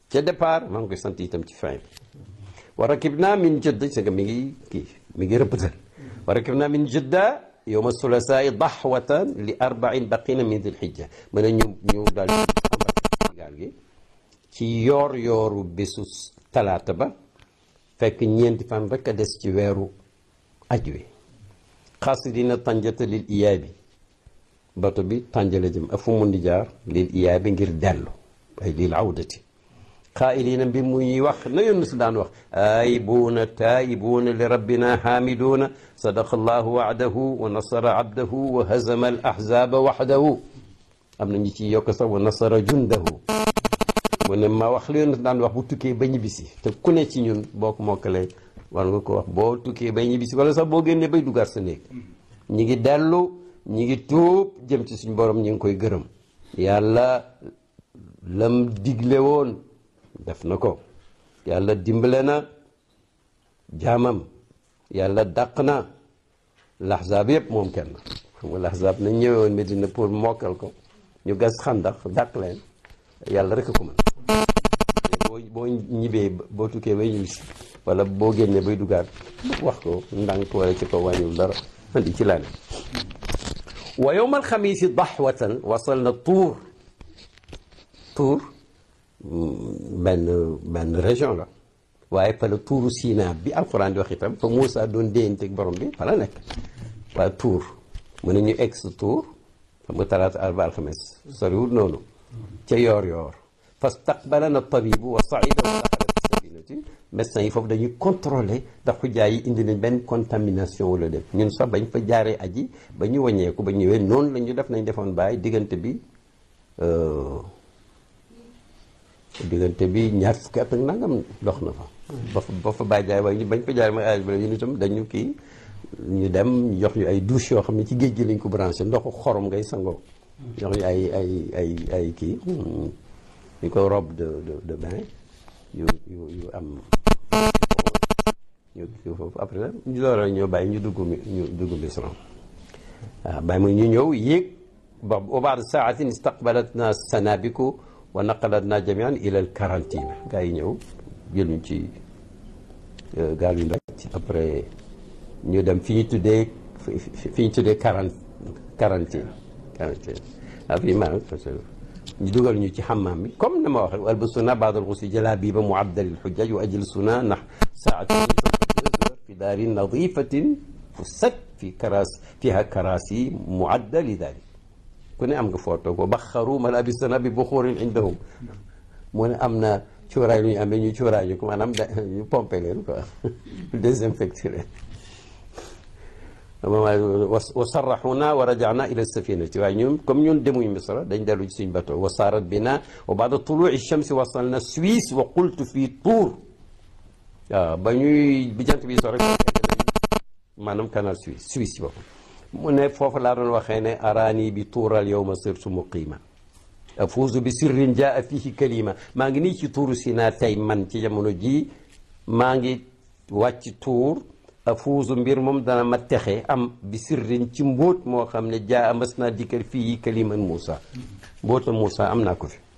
ca départ maa ngi koy sant itam ci fin bi wa rakibna min jidda c'est que mi ngi kii mi ngi rëppatal wa rakibna min jidda yowma sulasaai dahwatan li arbain baqina min dil hijja mën a ñu ñu daal ci gaal gi ci yoor yooru bésu talaata ba fekk ñeenti fan rek a des ci weeru aj wi xaasidina tànjata lil iyaay bi bato bi tànjale jëm ak fu mun di jaar lil iyaay bi ngir dellu ay lil awdati xaailiina bi muy wax na yoon si daan wax aayibuuna taayibuuna li rabbina haamiduuna sadaqa allahu waadahu wa nasara abdahu wa hazama al ahzaba waxdahu am na ñu ci yokk sax wa nasara jundahu mu ne ma wax li yoon si daan wax bu tukkee ba ñibbisi te ku ne ci ñun boo ko mokkalee war nga ko wax boo tukkee ba ñibbisi wala sax boo génnee bay dugaat sa néeg ñi ngi dellu ñi ngi tuub jëm ci suñu borom ñi ngi koy gërëm yàlla lam digle woon def na ko yàlla dimbale na jaamam yàlla dàq na laxzaab yëpp moom kenn xam nga laxzaab nañ ñëwoon Medina pour mokkal ko ñu gas xandax dàq leen yàlla rek a ko mën boo boo ñibbee boo tukkee bay ñibbisi wala boo génnee bay dugaat wax ko ndànk wala ci ko wàññiwul dara andi ci laa ne wa yowma alxamiisi dahwatan wasal na tuur tuur benn benn région la waaye fa la tuuru Sina bi alquran di wax itam fa Moussa doon déyanteeg borom bi fa la nekk waaye tuur mën nañu egg sa tuur xam nga talaata arba alxames soriwul noonu ca yoor yoor fastaqbalana tabibu wa saida wa daxala fi sabinati médecins yi foofu dañuy contrôler ndax xujjaay yi indi nañ benn contamination wala dem ñun sax bañ fa jaaree aji ba ñu wàññeeku ba ñëwee noonu la ñu def nañ defoon bàyyi diggante bi diggante bi ñaar fukki at ak nangam dox na fa ba fa ba fa bàyyi jaay waaye bañ fa jaaree mooy âge bi la ñu itam dañu kii ñu dem ñu jox ñu ay douche yoo xam ne ci géej gi lañ ko branché ndoxu xorom ngay sangoo jox ñu ay ay ay ay kii ñu ko robe de de de bain yu yu yu am ñu kii foofu après ñu door ñoo bàyyi ñu dugg mi ñu dugg Misra waaw bàyyi mu ñu ñëw yéeg ba wa baada saatin istaqbalatna sanabiku wa naqalatna jamian ila al quarantine gaa yi ñëw jël ñu ci gaal yu ndaw après ñu dem fi ñu tuddee fi ñu tuddee quarante quarantine quarantine waaw fii maanaam ñu dugal ñu ci xammaam bi comme na ma waxee walbasuna baadal xusi jalaabiba muaddal lxujjaj wa ajlisuna nax saatin fi daarin nadifatin fusat fi karas fiha karasi muadda li dalik ku ne am nga photo ko baxaru malabisana bi buxurin indahum mu ne am na cuuraay lu ñu amee ñu cuuraay ñu ko maanaam ñu pompé leen quoi désinfecté leen wa sarraxuna wa rajana ila safinati waaye ñun comme ñun demuñ Misra dañ dellu ci suñ bateau wa saarat bina wa baada tuluci chamsi wasalna Suisse wa qultu fii Tour waaw ba ñuy bi jant bi so rek maanaam canal Suisse Suisse ci boppam mu ne foofu laa doon waxee ne araani bi tuural yowma sirtu muqima afuuzu bi sirrin jaa fihi kalima maa ngi nii ci tuuru Sina tey man ci jamono ji maa ngi wàcc tuur afuuzu mbir moom dana ma texe am bi sirrin ci mbóot moo xam ne jaa mas naa dikkal fii kaliman Moussa mbóota Moussa am naa ko fi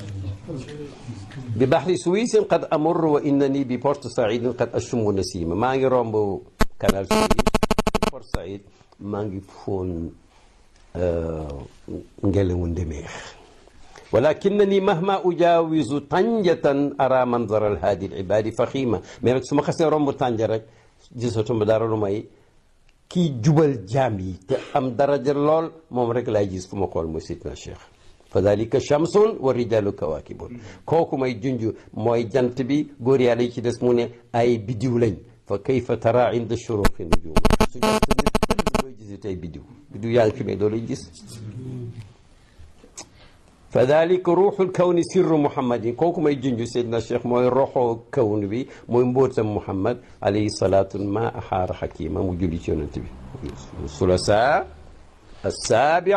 bi baxri suwisin qad amur wa innani bi Port Saïd qad ashumu nasima maa ngi romb canal Suisse Port Saïd maa ngi foon ngelawu ndemeex walakinani mahma ujawizu tanjatan ara manzara alhaadi alibadi faxima mais nag su ma xasee romb tànja rek gisatuma dara lu may kii jubal jaam yi te am daraja lool moom rek laay gis fu ma xool mooy sidna Cheikh fa dalika shamsun wa rijalu kawakibun kooku may junj mooy jant bi góor yàlla yi ci des mu ne ay bidiw lañ fa kayfa tara inda shuruqi nujum su jant bi looy gis tey bidiw bidiw yaa ngi fi mais doo lay gis fa dalika ruuxul kawni sirru muhammadin kooku may junj seydna cheikh mooy roxoo kawn bi mooy mbóotam muhammad alayhi salaatu ma axaara xakima mu julli ci yonent bi sulasa assaabi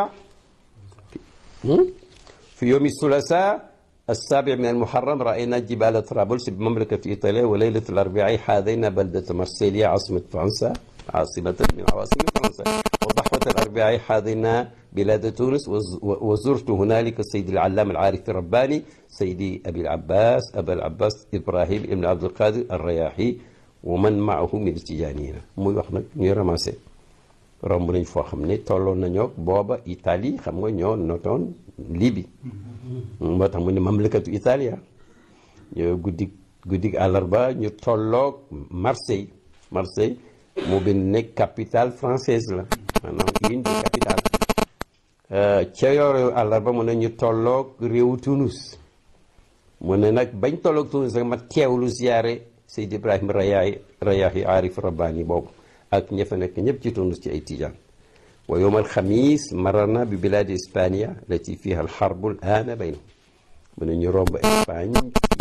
fi yowmi sulasa السابع من المحرم رأينا جبال طرابلس بمملكة إيطاليا وليلة الأربعاء حاذينا بلدة مارسيليا عاصمة فرنسا عاصمة من عواصم فرنسا وضحوة الأربعاء حاذينا بلاد تونس وزرت هنالك السيد العلام العارف الرباني سيدي أبي العباس أبا العباس إبراهيم ابن عبد القادر الرياحي ومن معه من التجانيين muy wax nag ñuy ramassé romb nañ foo xam ne tolloon nañoo booba Italie xam nga ñoo notoon Libye moo tax mu ne mamlakatu Italia ñoo guddi guddi àllarba ñu tolloog Marseille Marseille moo gën nekk capitale française la maanaam une des capitales ca yooru àllarba mu ne ñu tolloog réewu Tunis mu ne nag bañ tolloog Tunis rek ma teewlu ziyaare Seyd Ibrahim Rayahi Rayahi Arif Rabbani boobu ak ña fa nekk ñëpp ci Tunis ci ay tijaan wa yowm alxamis mararna bi biladi Hispania lati fiha alxarbu alana baynahum mu ne ñu romb Espagne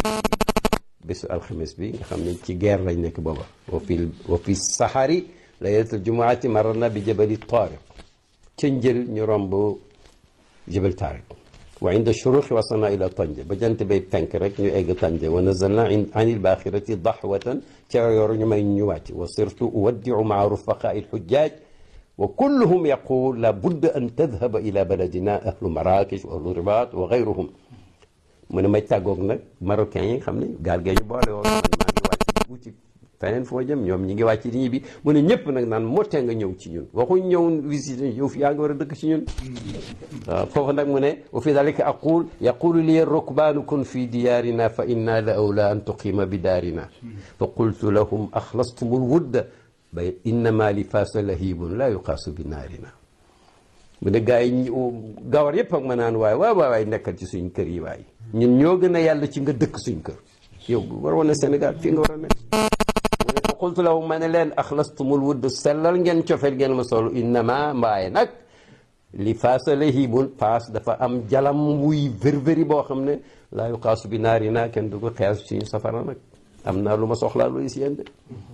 bésu alxames bi nga xam ne ci guerre lañ nekk booba wa fi wa fi sahari laylatul jumaati mararna bi jabali Tariq ca njël ñu romb jabal Tariq wa inda shuruqi wasalna ila Tanja ba jant bay penk rek ñu egg Tanja wa nazalna an il baxirati daxwatan ca yor ñu may ñu wàcc wa sirtu uwaddiu maa rufaqaa il xujjaaj wa kulluhum yaqul la budda an tadhaba ila baladina ahlu Marrakech wa ahlu Ribat wa gayruhum mu ne may tàggoog nag marocains yi nga xam ne gaal gee ñu boole woon man maa ngi wàcc wuti feneen foo jëm ñoom ñi ngi wàcc di ñibbi mu ne ñëpp nag naan moo tee nga ñëw ci ñun waxuñ ñëw visite yow fi yaa ngi war a dëkk ci ñun waaw foofu nag mu ne wa fi dalika aqul yaqulu li rukbaanu kun fi diyaarina fa inna la awla an tuqima bi daarina fa qultu lahum axlastum alwudda ba innama li faasa lahibun la yuqaasu bi naarina mu ne gars yi gawar yëpp ak ma naan waay waay waay nekkal ci suñ kër yi waay ñun ñoo gën a yàlla ci nga dëkk suñ kër yow war woon a Sénégal fii nga war a nekk mu ne fa qultu lahum ma ne leen axlastumul wudd sellal ngeen cofeel ngeen ma solo innama mbaaye nag li faasa lahibun faas dafa am jalam wuy vérvéri boo xam ne laa yuqaasu bi naarina kenn du ko xees suñu safara nag am naa lu ma soxlaa loolu si yéen de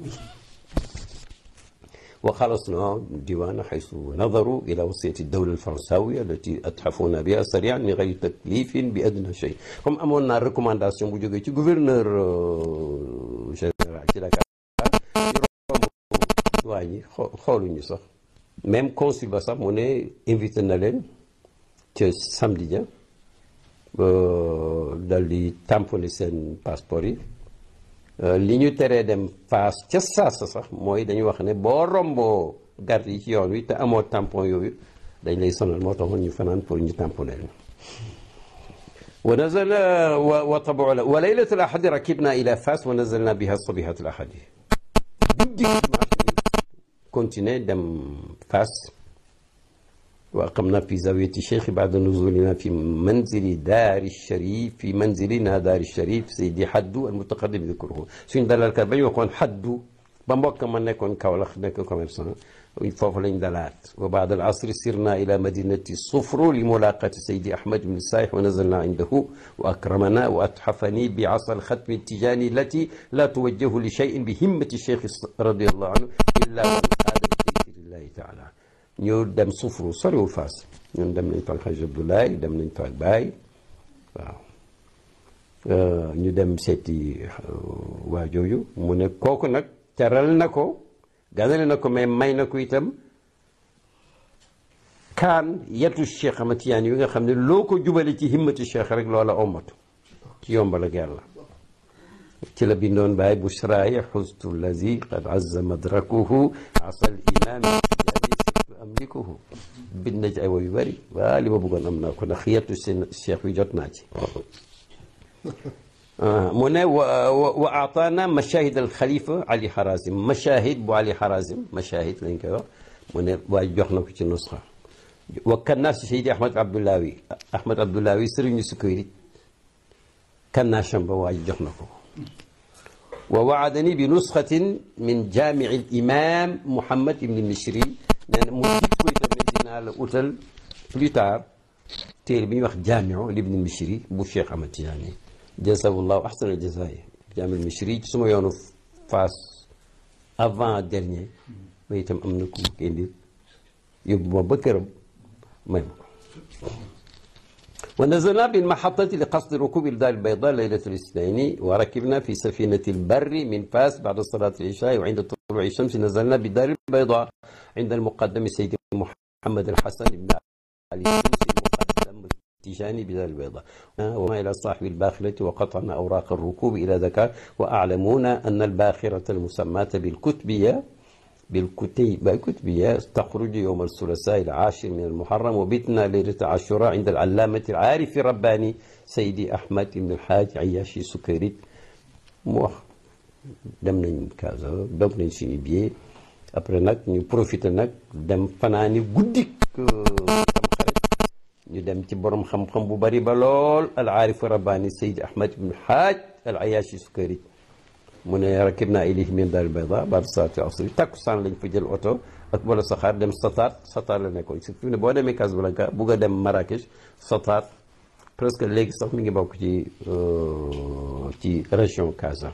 وخلصنا ديوان حيث نظروا إلى وصية الدولة الفرنساوية التي أتحفونا بها سريعا من غير تكليف بأدنى شيء comme amoon naa recommandation bu jógee ci gouverneur général ci Dakar waa ñi xooluñu sax même consul ba sax mu ne invité na leen ca samedi ja dal di tamponné seen passeport yi li ñu teree dem Fass ca saasa sax mooy dañu wax ne boo romboo garde yi ci yoon wi te amoo tampon yooyu dañ lay sonal moo taxoon ñu fanaan pour ñu tamponné leen wa nazalna wa tabu la wa laylat al ahadi rakibna ila Fass wa nazalna biha sabihat al ahadi guddi continuer dem Fass wa aqamna fi zawiyati cheikh ba'da nuzulina fi manzili daari sharif fi manzilina daari sharif Seydi Haddu al mutaqaddim dikruhu suñ dalalkat ba ñu waxoon Haddu ba mbokk ma nekkoon Kaolack nekk commerçant foofu lañ dalaat wa ba'da al asri sirna ila madinati Sufru li mulaqati Seydi Ahmad ibn Saih wa nazalna indahu wa akramana wa athafani bi asa al khatmi tijani allati la tuwajjahu li shay'in bi himmati cheikh radiyallahu anhu illa wa hada bi taysirillahi ta'ala ñu dem Sufru soriwul Fass ñun dem nañ fa ak Xaj Abdoulaye dem nañ fa ak Baay waaw ñu dem seeti waa jooju mu ne kooku nag teral na ko ganale na ko mais may na ko itam kaan yetu Cheikh Ahmad Tijaan yi nga xam ne loo ko jubale ci himmati Cheikh rek loola ommatu ci yombal ak yàlla ci la bindoon Baay bushraaya xustu allazi qad azza madrakuhu asal imaam amlikuhu bind na ci ay woy yu bëri waa li ma bëggoon am naa ko ndax yetu seen cheikh bi jot naa ci mu ne wa wa aataana mashahid al xalifa Ali Harazim mashahid bu Ali Harazim mashahid lañ koy wax mu ne waaye jox na ko ci nusxa wa kannaas Seydi Ahmad Abdoulawi Ahmad Abdoulawi sëriñu Sukayri kannaasam ba waaye jox na ko wa waadani bi nusxatin min jaamici al imam Muhammad ibn Mishri nee na mu jiit ko itam ne dinaa la utal plus tard téere bi ñuy wax jaamiu libni Mishri bu Cheikh Ahmad Tijaani jasawullahu ahsana jazaay jaamiu Mishri ci suma yoonu Fass avant dernier ba itam am na ku ko indi yóbbu ma ba këram may ma ko wa nazalna bil mahattati li qasdi rukubi daar al bayda laylat al isnaini wa rakibna fi safinati al barri min Fass ba'da salati al isha wa inda طلوع الشمس نزلنا بدار البيضاء عند المقدم سيدي محمد الحسن بن المقدم التيجاني بذا البيضة وما إلى صاحب الباخرة وقطعنا أوراق الركوب إلى ذكاء وأعلمون أن الباخرة المسماة بالكتبية بالكتيبة كتبية تخرج يوم الثلاثاء العاشر من المحرم وبتنا ليلة عاشوراء عند العلامة العارف الرباني سيدي أحمد بن الحاج عياشي سكريت موخ dem nañ Casa dog nañ suñu billet après nag ñu profité nag dem fanaani guddik Tamxarit ñu dem ci borom xam-xam bu bari ba lool al aarif rabbani Seydi Ahmad ibn Haaj al Ayashi Sukari mu ne rakibna ilayhi min daar bayda baad saati asri takkusaan lañ fa jël oto ak wala saxaar dem Sataat Sataat la nekkoon si fi ne boo demee Casablanca bugg a dem Marrakech Sataat presque léegi sax mi ngi bokk ci ci région Casa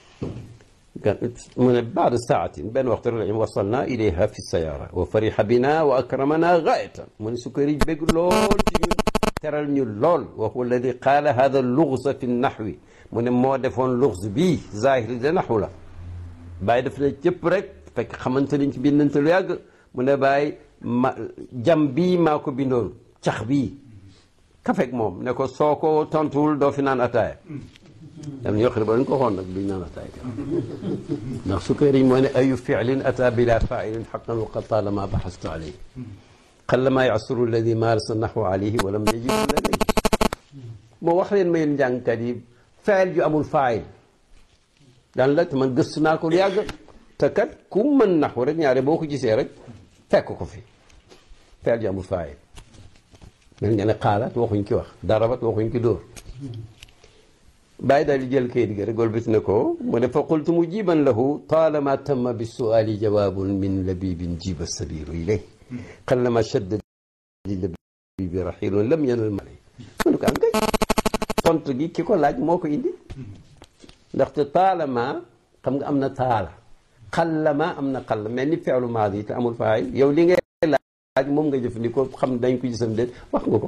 من بعد ساعة بين وقت الرجل وصلنا إليها في السيارة وفرح بنا وأكرمنا غاية من سكري بيقول ترى اللول وهو الذي قال هذا اللغز في النحو من مودفون لغز بي ظاهر النحو لا باي دفنا جبرك فك خمنتلين بيننت الياغ من باي جنبي ماكو بينون تخبي كفك موم نكو سوكو تنتول دو في نان أتاي dam ñu xir ba ñu ko xoon nag duñ naan ataay ndax Sukayri moo ne ayu fi'lin ata bila fa'ilin haqqan wa qad talama bahastu alayhi qallama ya'suru alladi marasa nahwa alayhi wa lam yajidu ladayhi moo wax leen ma yéen njàngkat yi fa'il ju amul fa'il daan la te man gëstu naa ko lu yàgg te kat ku mën naxu rek ñaare boo ko gisee rek fekk ko fi fa'il ju amul fa'il mel nga ne xaalat waxuñ ki wax darabat waxuñ ki dóor bàyyi daal di jël kayit gi rek golbati na ko mu ne fa qultu mujiban lahu talama tamma bi suali jawabun min labibin jiba sabiru ilay qallama shadda li labibi rahilun lam yanal malay mu ne ko am kay tontu gi ki ko laaj moo ko indi ndaxte taalama xam nga am na taala xallama am na xall mel ni feelu maadi te amul faay yow li ngay laaj moom nga jëfandikoo xam dañ ko gisam déet wax nga ko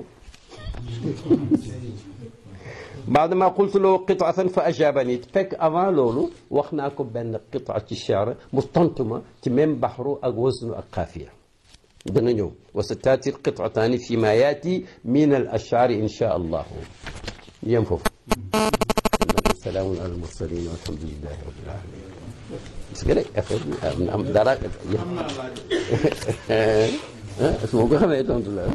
بعدما قلت له قطعة فأجابني فك avant لولو وخنا كو بن قطعة الشعر مستنتمة تمام بحر أك وزن أك قافية دنا نيو وستاتي القطعتان فيما ياتي من الأشعار إن شاء الله ينفف السلام على المرسلين والحمد لله رب العالمين سكري أخي أم دارك اسمه كم يتون تلا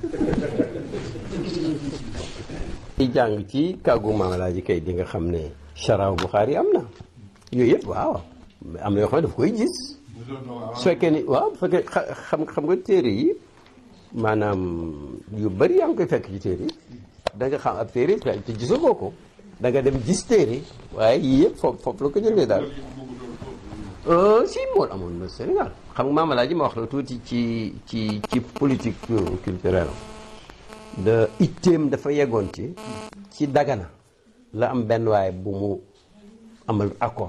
di jàng ci kàggu maamalaaji kay di nga xam ne Sharaaw Buxaari am na yooyu yëpp waaw am na yoo xam ne daf koy gis su fekkee ni waaw bu fekkee xam xam nga téere yi maanaam yu bëri yaa ngi koy fekk ci téere yi da nga xam ab téere te gisagoo ko da nga dem gis téere waaye yii yëpp foofu foofu la ko jëlee daal si mool amoon na Sénégal xam nga maamalaaji ma wax la tuuti ci ci ci politique culturelle de itteem dafa yeggoon ci ci Dagana la am benn waaye bu mu amal accord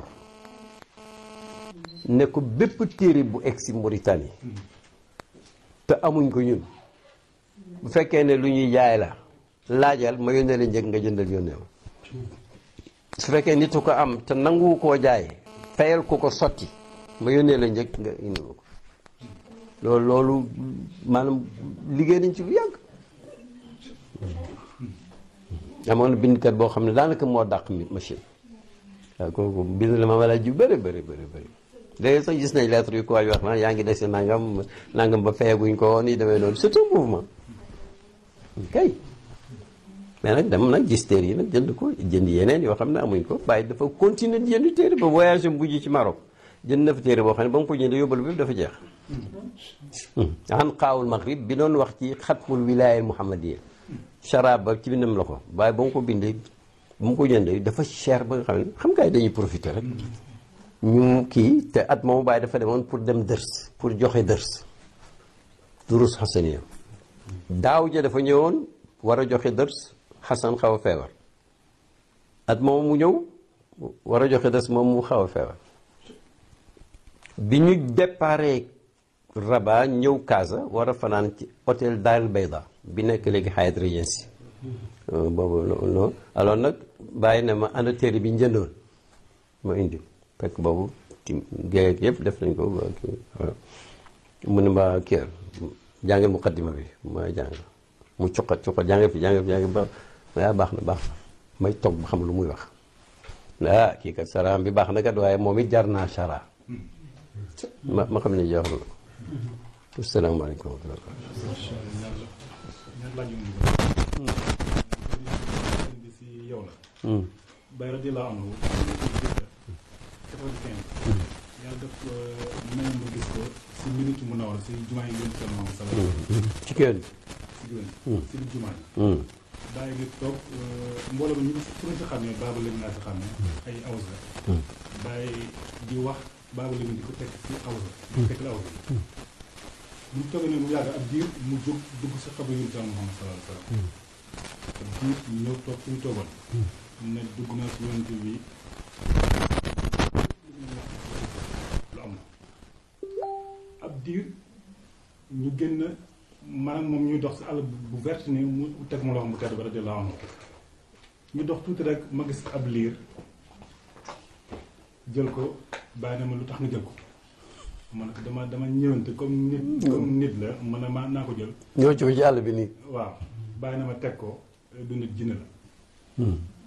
ne ko bépp téere bu egsi Mauritanie te amuñ ko ñun bu fekkee ne lu ñuy jaay la laajal ma yónnee la njëg nga jëndal yónnee ma su fekkee nitu ko am te nangu koo jaay fayal ko ko sotti ma yónnee la njëg nga indi ko loolu loolu maanaam liggéey nañ ci lu yàgg amoon na bindkat boo xam ne daanaka moo dàq mi machine waaw kooku bind la ma wala ju bëri bëri bëri bëri léegi sax gis nañ lettre yu ko waaj wax na yaa ngi dese nangam nangam ba feeguñ ko nii demee noonu c'est un mouvement kay mais nag dem nag gis téere yi nag jënd ko jënd yeneen yoo xam ne amuñ ko bàyyi dafa continuer di jënd téere ba voyage bu ji ci Maroc jënd na fa téere boo xam ne ba mu ko jënd yóbbalu bi dafa jeex an qaawul maghrib bi doon wax ci xatmul wilaaya muhammadiyya charab ba ci bindam la ko waaye ba mu ko bindee ba mu ko jëndee dafa cher ba nga xam ne xam nga dañuy profiter rek ñu kii te at moomu bàyyi dafa demoon pour dem dërs pour joxe dërs durus xasaniya daaw ja dafa ñëwoon war a joxe dërs xasan xaw a feebar at moomu mu ñëw war a joxe dërs moom mu xaw a feebar bi ñu déparé Rabat ñëw Casa war a fanaan ci hôtel Darul Bayda bi nekk léegi Hyatt Regency boobu non alors nag bàyyi na ma ànd téere bi njëndoon ma indi fekk boobu ci géej yëpp def nañ ko mu ne ma kii jàngal muqaddima bi ma jàng mu cuqat cuqat jànge fi jànge fi jànge ba ah baax na baax na may toog ba xam lu muy wax ah kii kat saraam bi baax na kat waaye moom it jar naa sara ma ma xam ne jox na ko. asalaamaaleykum wa rahmatulah. Baye radiyallaahu anhu yàlla def may ma gis ko si minute mu nawar si jumaa yi ngeen sel moom sala ci kër si gën si biir jumaa yi bàyyi ngi toog mbooloo ba ñu su ma si xam ne baaba léegi naa si xam ne ay awus la bàyyi di wax baaba léegi di ko teg si awus la di ko teg la awus la mu toogee ne mu yàgg ab diir mu jóg dugg si xabar yu tam Muhammad sallallahu alayhi wa sallam ab diir ñu ñëw toog fu ñu toogoon ne dugg naa si yonent bi lu am na ab diir ñu génn maanaam moom ñuy dox si àll bu vert ni mu teg ma loxo mu tedd ba radiyallaahu anhu ñu dox tuuti rek ma gis ab liir jël ko bàyyi na ma lu tax nga jël ko man ko dama dama ñëwante comme nit comme nit la man a ma naa ko jël ñoo ci ci àll bi nii waaw bàyyi na ma teg ko du nit jinne la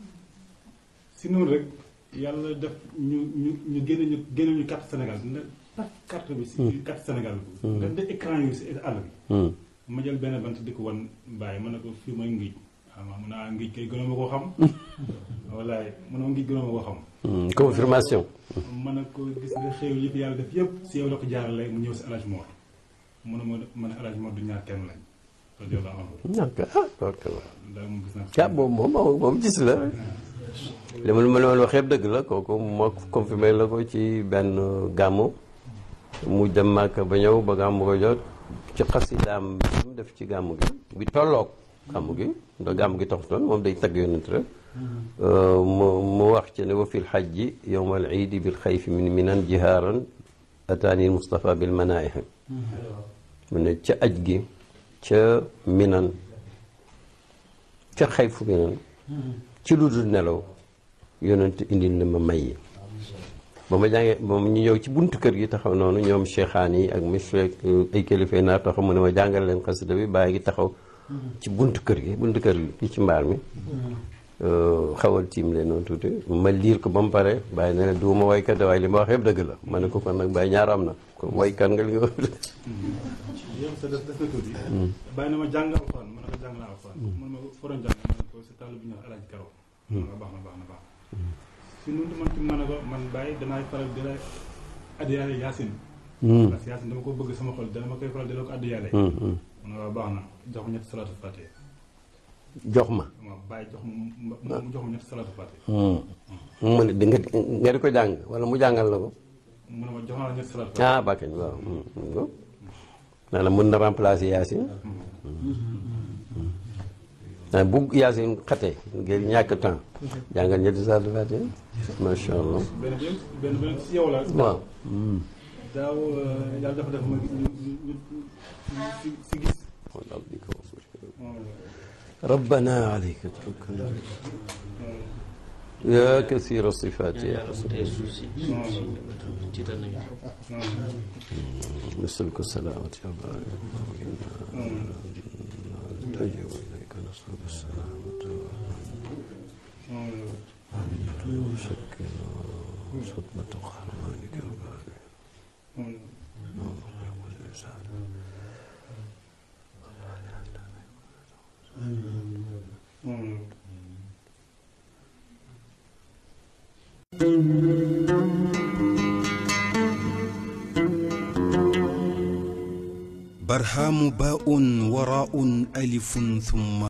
si noonu rek yàlla def ñu ñu ñu génne ñu génne ñu carte Sénégal nga carte bi si carte Sénégal bi nga de écran yu si àll bi ma jël benn bant di ko wan bàyyi ma ne ko fii mooy ngij waaw ma mun naa ngij kay gënoo ma koo xam wallaay mun na ngij gënoo ma koo xam confirmation ma ne ko gis nga xéew yëpp yàlla def yëpp si yow la ko jaarale mu ñëw si El Hadj Mor mu ne ma ma ne El Hadj Mor du ñaar kenn lañ radiyallaahu anhu ñàkk ah ok daal moom gis naa ah boobu moom moom gis la li ma la wax yëpp dëgg la kooku moo confirmé la ko ci benn gàmmu mu dem Màkka ba ñëw ba gàmmu ko jot ci xasidaam bi mu def ci gàmmu gi bi tolloog gàmmu gi ndax gàmmu gi taxutoon moom day tagg yonent rek mu mu wax ci ne wa fil hajji yawmal iidi bil xayfi min minan jihaaran ataani Mustafa bil manaaih mu ne ca aj gi ca minan ca xayfu minan ci lu dul nelaw yonent indil na ma may yi ba ma jàngee ba ñu ñëw ci buntu kër gi taxaw noonu ñoom cheikhaan yi ak monsieur ay kilifa naar taxaw mu ne ma jàngal leen xasida bi bàyyi ngi taxaw ci buntu kër gi buntu kër gi ci mbaar mi xawal tiim leen noonu tuuti ma liir ko ba mu pare bàyyi ne du ma waykat de waaye li ma wax yëpp dëgg la ma ne ko kon nag bàyyi ñaar am na ko waykat nga li nga wax yow sa des des na tuuti bàyyi na ma jàng alxuraan ma ne ko jàng naa alxuraan man ma foroon jàng ma ne ko si tàll bi ñu wax Alaaji Karo ma ne ko baax na baax na baax si noonu man ci ma ne ko man bàyyi danaay faral di la addiyaale Yaasin parce que Yaasin dama ko bëgg sama xol dana ma koy faral di la ko addiyaale ma ne waaw baax na jox ma ñetti salaatu fatiha jox ma waaw bàyyi jox ma mu jox ma ñetti salaatu fatiha mu ne di nga nga di ko jàng wala mu jàngal la ko mu ne ma jox naa la ñetti salaatu fatiha ah bàkkañ waaw naa la mën na remplacer Yaasin ah bu Yaasin xatee ngir ñàkk temps jàngal ñetti salaatu fatiha macha allah benn bi benn benn si yow la waaw daaw yàlla dafa def ma ñu ñu si si gis ربنا عليك توكلنا يا كثير الصفات يا حسن نسألك السلامة يا بارك نلجأ إليك نسألك السلامة وشكنا صدمة قهرمانك يا بارك برهام باء وراء ألف ثم